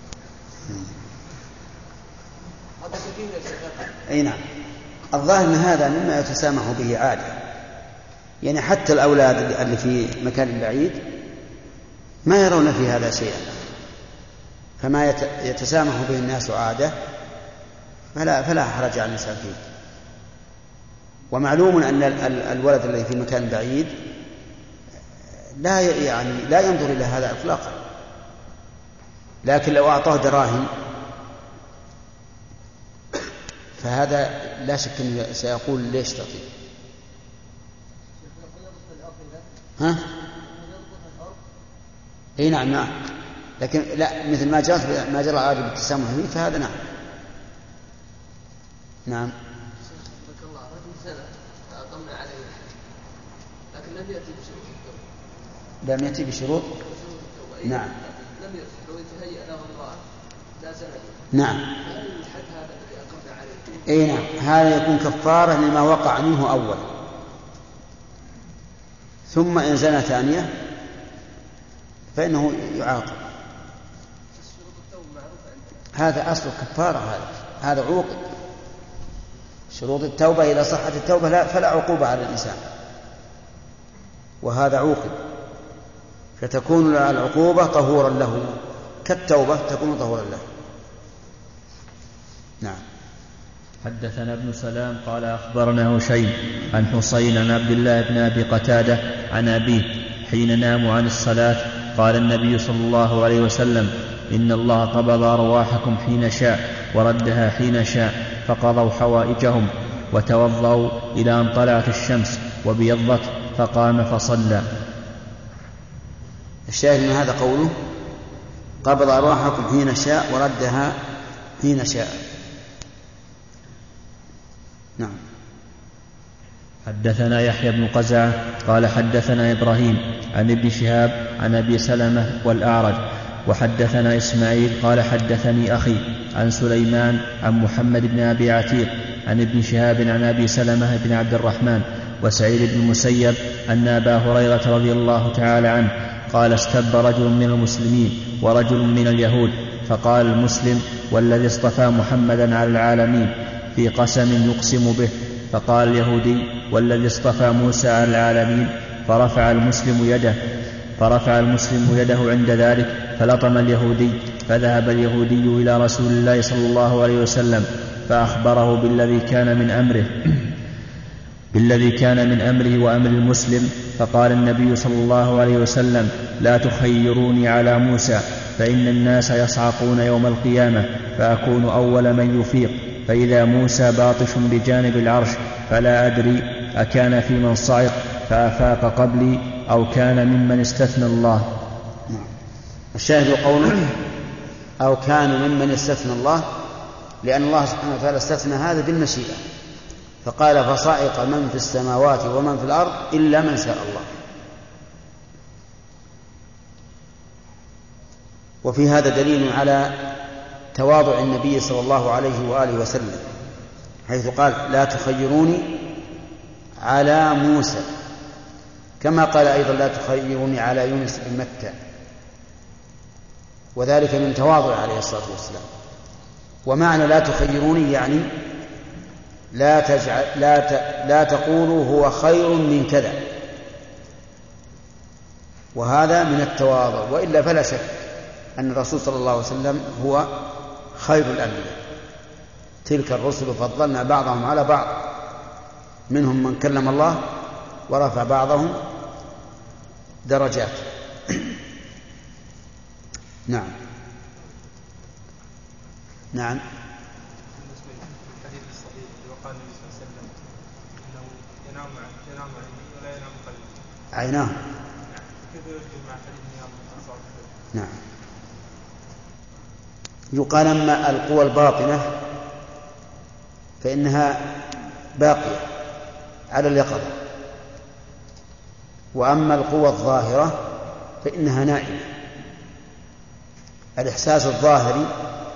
هذا كثير يا شيخ. أي نعم. الظاهر أن هذا مما يتسامح به عادة، يعني حتى الأولاد اللي في مكان بعيد ما يرون في هذا شيئا، فما يتسامح به الناس عادة فلا, فلا حرج على الإنسان فيه. ومعلوم أن الولد الذي في مكان بعيد لا يعني لا ينظر إلى هذا إطلاقا، لكن لو أعطاه دراهم فهذا لا شك أنه سيقول ليش تعطيه. ها؟ اي نعم نعم، لكن لا مثل ما جرى ما جرى عادي بالتسامح فيه فهذا نعم. نعم. بارك الله رجل سنة أقمنا عليه لكن لم يأتي بشروط التوبة. لم يأتي بشروط. نعم. لم يأتي لو يتهيأ له الله لا سنة. نعم. هل الحد هذا الذي أقمنا عليه؟ اي نعم، هذا يكون كفارة لما وقع منه أول، ثم إن زنى ثانية فإنه يعاقب. هذا أصل الكفارة، هذا هذا عوقب. شروط التوبة إذا صحت التوبة لا فلا عقوبة على الإنسان، وهذا عوقب، فتكون العقوبة طهورا له كالتوبة تكون طهورا له. نعم. حدثنا ابن سلام قال أخبرنا هشيم عن حسين عن عبد الله بن أبي قتادة عن أبيه حين ناموا عن الصلاة قال النبي صلى الله عليه وسلم إن الله قبض أرواحكم حين شاء وردها حين شاء، فقضوا حوائجهم وتوضأوا إلى أن طلعت الشمس وبيضت فقام فصلى. الشاهد من هذا قوله قبض أرواحكم حين شاء وردها حين شاء. نعم. حدثنا يحيى بن قزعة قال حدثنا إبراهيم عن ابن شهاب عن أبي سلمة والأعرج وحدثنا إسماعيل قال حدثني أخي عن سليمان عن محمد بن أبي عتيق عن ابن شهاب عن أبي سلمة بن عبد الرحمن وسعيد بن المسيب أن أبا هريرة رضي الله تعالى عنه قال استب رجل من المسلمين ورجل من اليهود، فقال المسلم والذي اصطفى محمدا على العالمين في قسم يقسم به، فقال اليهودي والذي اصطفى موسى على العالمين، فرفع المسلم يده فرفع المسلم يده عند ذلك فلطم اليهودي، فذهب اليهودي إلى رسول الله صلى الله عليه وسلم فأخبره بالذي كان من أمره بالذي كان من أمره وأمر المسلم. فقال النبي صلى الله عليه وسلم: لا تخيروني على موسى، فإن الناس يصعقون يوم القيامة فأكون أول من يفيق، فإذا موسى باطش بجانب العرش فلا أدري أكان في من صعق فأفاق قبلي أو كان ممن استثنى الله. الشاهد قوله أو كان ممن استثنى الله، لأن الله سبحانه وتعالى استثنى هذا بالمشيئة، فقال: فصعق من في السماوات ومن في الأرض إلا من شاء الله. وفي هذا دليل على تواضع النبي صلى الله عليه وآله وسلم، حيث قال: لا تخيروني على موسى، كما قال أيضا: لا تخيروني على يونس بن متى، وذلك من تواضع عليه الصلاة والسلام. ومعنى لا تخيروني يعني لا, تجعل لا, ت... لا تقولوا هو خير من كذا، وهذا من التواضع. وإلا فلا شك أن الرسول صلى الله عليه وسلم هو خير الأنبياء. تلك الرسل فضلنا بعضهم على بعض، منهم من كلم الله ورفع بعضهم درجات. نعم نعم عيناه. نعم. يقال أما القوى الباطنة فإنها باقية على اليقظة، وأما القوى الظاهرة فإنها نائمة. الإحساس الظاهري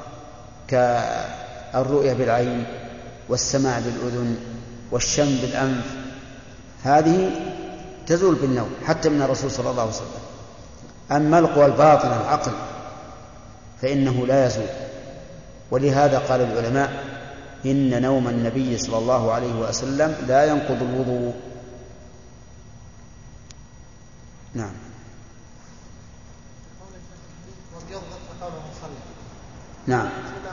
كالرؤية بالعين والسماع بالأذن والشم بالأنف، هذه تزول بالنوم حتى من الرسول صلى الله عليه وسلم. أما القوى الباطنة العقل فإنه لا يزول. ولهذا قال العلماء: إن نوم النبي صلى الله عليه وسلم لا ينقض الوضوء. نعم. نعم.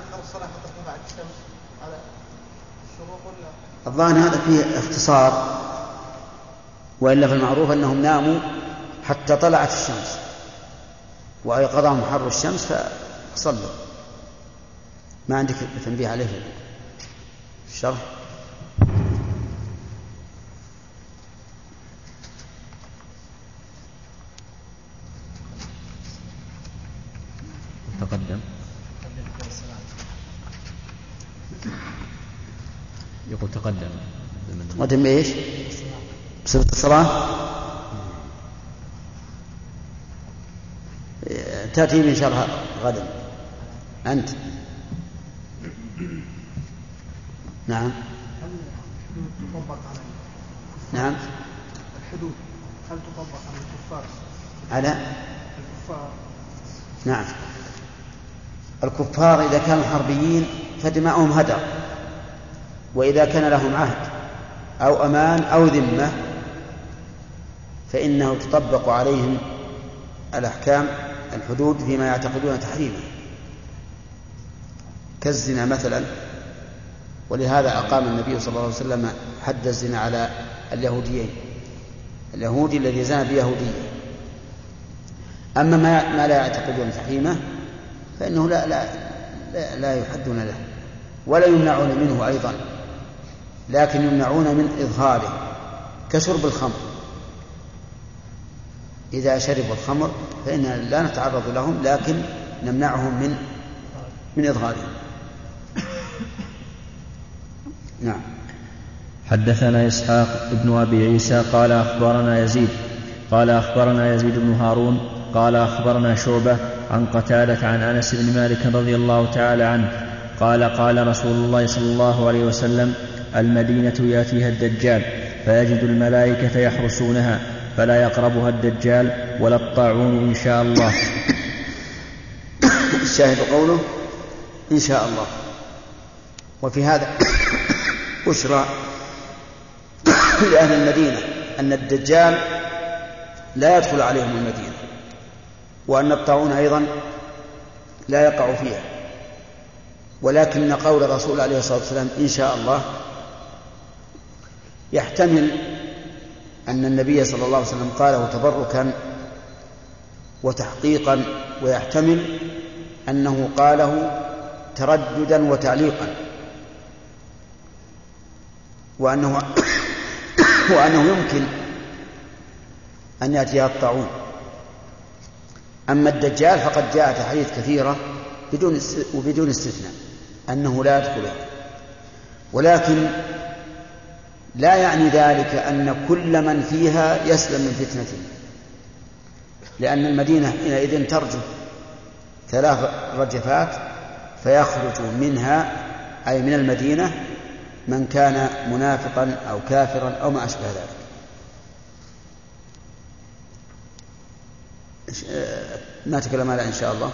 الظاهر هذا فيه اختصار، وإلا في المعروف أنهم ناموا حتى طلعت الشمس وأيقظهم حر الشمس فصلوا. ما عندك تنبيه عليه الشرح؟ تقدم يقول تقدم تقدم بإيش؟ بصفة الصلاة تأتي إن شاء الله غدا. أنت نعم. نعم. الحدود هل تطبق على الكفار؟ على الكفار. نعم. الكفار إذا كانوا حربيين فدماؤهم هدر، وإذا كان لهم عهد أو أمان أو ذمة فإنه تطبق عليهم الأحكام الحدود فيما يعتقدون تحريمه، كالزنا مثلا. ولهذا أقام النبي صلى الله عليه وسلم حد الزنا على اليهوديين، اليهودي الذي زنى بيهودية. أما ما لا يعتقدون تحريمه فإنه لا, لا, لا, لا يحدون له ولا يمنعون منه أيضا، لكن يمنعون من إظهاره، كشرب الخمر. إذا شربوا الخمر فإننا لا نتعرض لهم، لكن نمنعهم من من إظهارهم. نعم. حدثنا إسحاق ابن أبي عيسى قال أخبرنا يزيد قال أخبرنا يزيد بن هارون قال أخبرنا شعبة عن قتادة عن أنس بن مالك رضي الله تعالى عنه قال قال رسول الله صلى الله عليه وسلم: المدينة يأتيها الدجال فيجد الملائكة يحرسونها فلا يقربها الدجال ولا الطاعون إن شاء الله. الشاهد قوله إن شاء الله. وفي هذا بشرى لأهل المدينة أن الدجال لا يدخل عليهم المدينة، وأن الطاعون أيضا لا يقع فيها، ولكن قول الرسول عليه الصلاة والسلام إن شاء الله يحتمل أن النبي صلى الله عليه وسلم قاله تبركا وتحقيقا، ويحتمل أنه قاله ترددا وتعليقا، وأنه وأنه يمكن أن يأتيها الطاعون. أما الدجال فقد جاءت أحاديث كثيرة بدون وبدون استثناء أنه لا يدخلها، ولكن لا يعني ذلك أن كل من فيها يسلم من فتنته، لأن المدينة حينئذ ترجف ثلاث رجفات فيخرج منها أي من المدينة من كان منافقا أو كافرا أو ما أشبه ذلك. ما تكلم على إن شاء الله.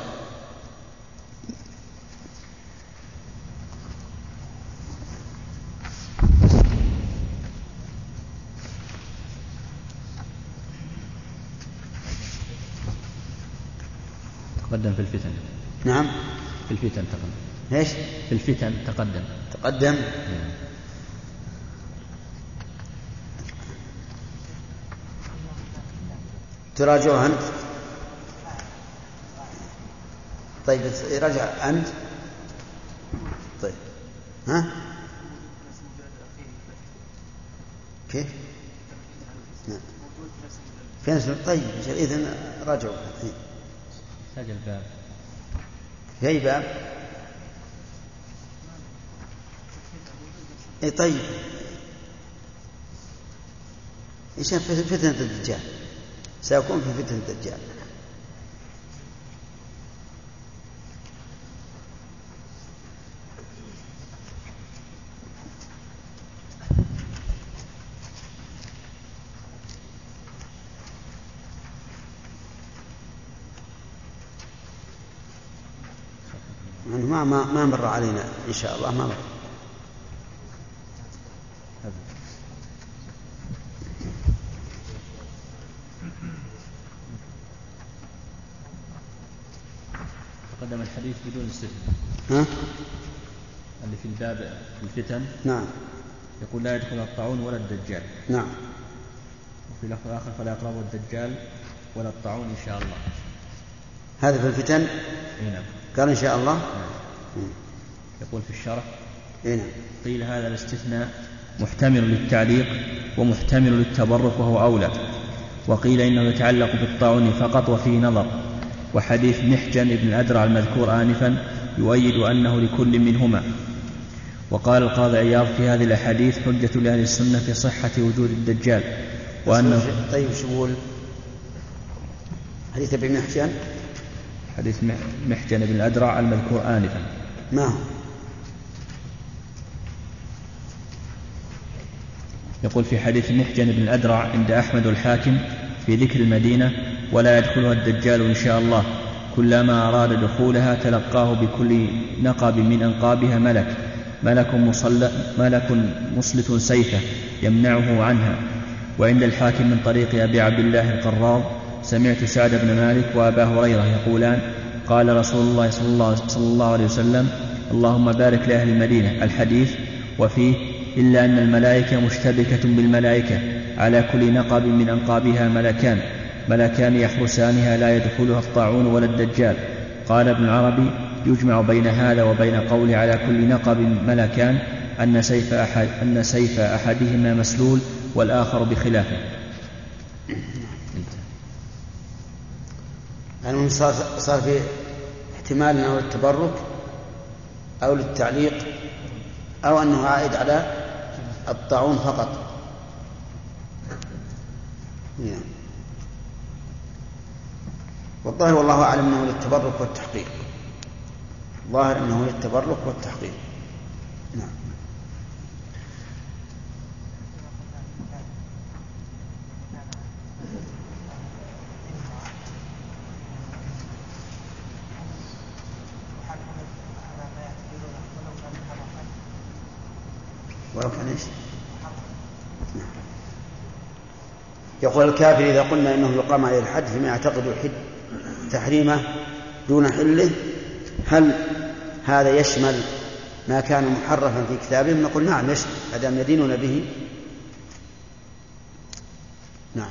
تقدم في الفتن. نعم في الفتن تقدم. ايش؟ في الفتن تقدم. تقدم. نعم. تراجع أنت. طيب راجع أنت. طيب ها كيف؟ نعم. فين اسمه؟ طيب إذن راجعوا. سجل باب. في أي باب؟ اي طيب ايش في فتنة الدجال؟ سيكون في فتنة الدجال. ما ما ما مر علينا إن شاء الله، ما مر. تقدم الحديث بدون استثناء. ها؟ اللي في الباب الفتن. نعم. يقول لا يدخل الطاعون ولا الدجال. نعم. وفي لفظ آخر فلا يقرب الدجال ولا الطاعون إن شاء الله. هذا في الفتن. نعم. قال إن شاء الله. نعم. يقول في الشرح. نعم. قيل هذا الاستثناء محتمل للتعليق ومحتمل للتبرك وهو أولى، وقيل إنه يتعلق بالطاعون فقط وفيه نظر، وحديث محجن بن الأدرع المذكور آنفا يؤيد أنه لكل منهما. وقال القاضي عياض في هذه الأحاديث حجة لأهل السنة في صحة وجود الدجال، وأنه طيب شو حديث ابن محجن؟ حديث محجن بن الأدرع المذكور آنفا. ما هو؟ يقول في حديث محجن بن الأدرع عند أحمد الحاكم في ذكر المدينة ولا يدخلها الدجال إن شاء الله، كلما أراد دخولها تلقاه بكل نقب من أنقابها ملك ملك, ملك مسلط سيفه يمنعه عنها. وعند الحاكم من طريق أبي عبد الله القراض سمعت سعد بن مالك وأبا هريرة يقولان قال رسول الله صلى الله, صلى الله عليه وسلم اللهم بارك لأهل المدينة الحديث. وفيه إلا أن الملائكة مشتبكة بالملائكة على كل نقب من أنقابها ملكان ملكان يحرسانها لا يدخلها الطاعون ولا الدجال. قال ابن العربي يجمع بين هذا وبين قول على كل نقب ملكان أن سيف, أحد أن سيف أحدهما مسلول والآخر بخلافه. يعني صار, صار في احتمال أنه للتبرك أو للتعليق أو أنه عائد على الطاعون فقط. يعني. والظاهر والله أعلم أنه للتبرك والتحقيق، ظاهر أنه للتبرك والتحقيق. نعم. ولو كان ايش؟ يقول الكافر إذا قلنا إنه يقام عليه الحد فيما يعتقد تحريمه دون حله، هل هذا يشمل ما كان محرفا في كتابهم؟ نقول نعم يشمل، ما دام يدينون به. نعم.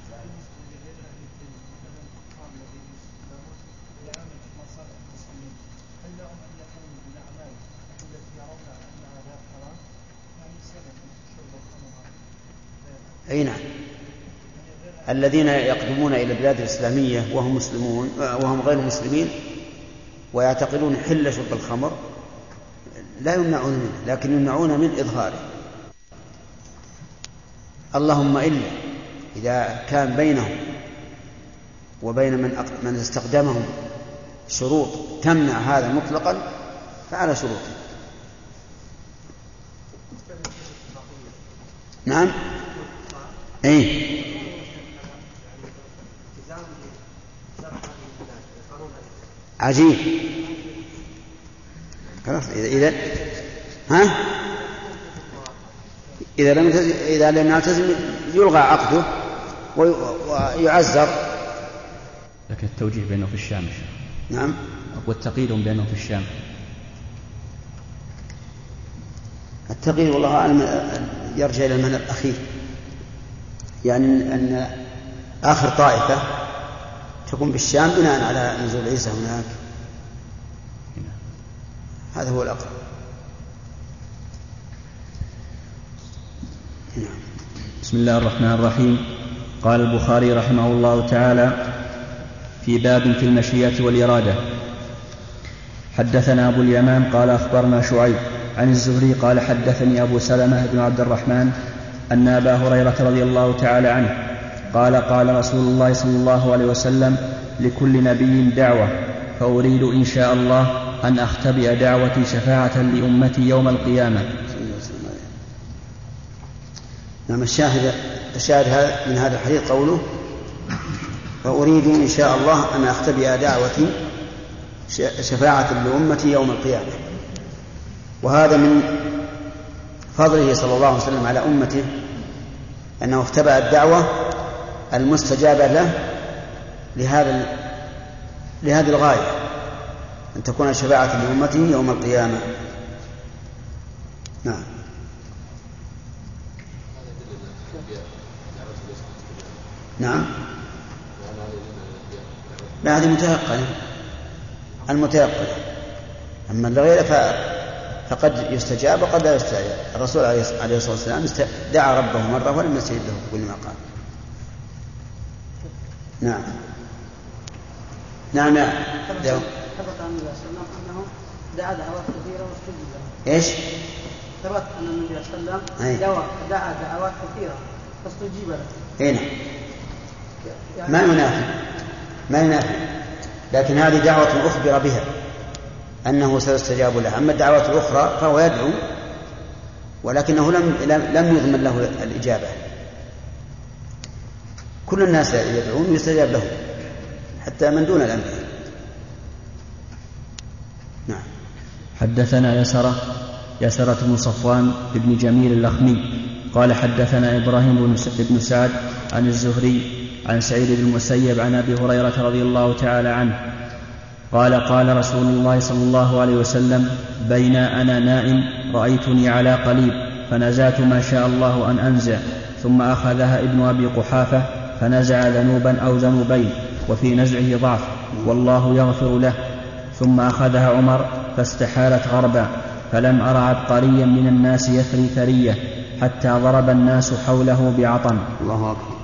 أي نعم، الذين يقدمون إلى البلاد الإسلامية وهم مسلمون وهم غير مسلمين ويعتقدون حل شرب الخمر لا يمنعون منه، لكن يمنعون من إظهاره. اللهم إلا إذا كان بينهم وبين من من استخدمهم شروط تمنع هذا مطلقا فعلى شروطه. نعم. أي عجيب. خلاص إذا ها إذا لم إذا لم يلتزم يلغى عقده ويعزر. لكن التوجيه بأنه في الشام. نعم. والتقييد بأنه في الشام. التقييد والله أعلم يرجع إلى المعنى الأخير، يعني أن آخر طائفة تكون بالشام بناء على نزول عيسى هناك. هذا هو الأقرب. بسم الله الرحمن الرحيم. قال البخاري رحمه الله تعالى في باب في المشيئة والإرادة. حدثنا أبو اليمان قال أخبرنا شعيب عن الزهري قال حدثني أبو سلمة بن عبد الرحمن أن أبا هريرة رضي الله تعالى عنه قال قال رسول الله صلى الله عليه وسلم لكل نبي دعوة فأريد إن شاء الله أن أختبئ دعوتي شفاعة لأمتي يوم القيامة. نعم. الشاهد الشاهد من هذا الحديث قوله فأريد إن شاء الله أن أختبئ دعوتي شفاعة لأمتي يوم القيامة. وهذا من فضله صلى الله عليه وسلم على أمته أنه اختبأ الدعوة المستجابة له لهذا لهذه الغاية، أن تكون شفاعة لأمته يوم القيامة. نعم. نعم. لا هذه متيقنة، المتيقنة. أما الغير فقد يستجاب وقد لا يستجاب. الرسول عليه الصلاة والسلام دعا ربه مرة ولم يستجب له بكل ما قال. نعم. نعم. نعم. ثبت عن النبي صلى الله عليه وسلم أنه دعا دعوات كثيرة واستجيب له. إيش؟ ثبت أن النبي صلى الله عليه وسلم دعا دعوات كثيرة فاستجيب له. إيه نعم. يعني ما ينافي ما ينافي لكن هذه دعوة أخبر بها أنه سيستجاب له. أما الدعوات الأخرى فهو يدعو ولكنه لم لم يضمن له الإجابة. كل الناس يدعون يستجاب لهم حتى من دون الأنبياء. نعم. حدثنا يسرة يسرة بن صفوان بن جميل اللخمي قال حدثنا إبراهيم بن سعد عن الزهري عن سعيد بن المسيب عن أبي هريرة رضي الله تعالى عنه قال قال رسول الله صلى الله عليه وسلم بين أنا نائم رأيتني على قليب فنزعت ما شاء الله أن أنزع ثم أخذها ابن أبي قحافة فنزع ذنوبا أو ذنوبين وفي نزعه ضعف والله يغفر له ثم أخذها عمر فاستحالت غربا فلم أر عبقريا من الناس يثري ثرية حتى ضرب الناس حوله بعطن. الله أكبر.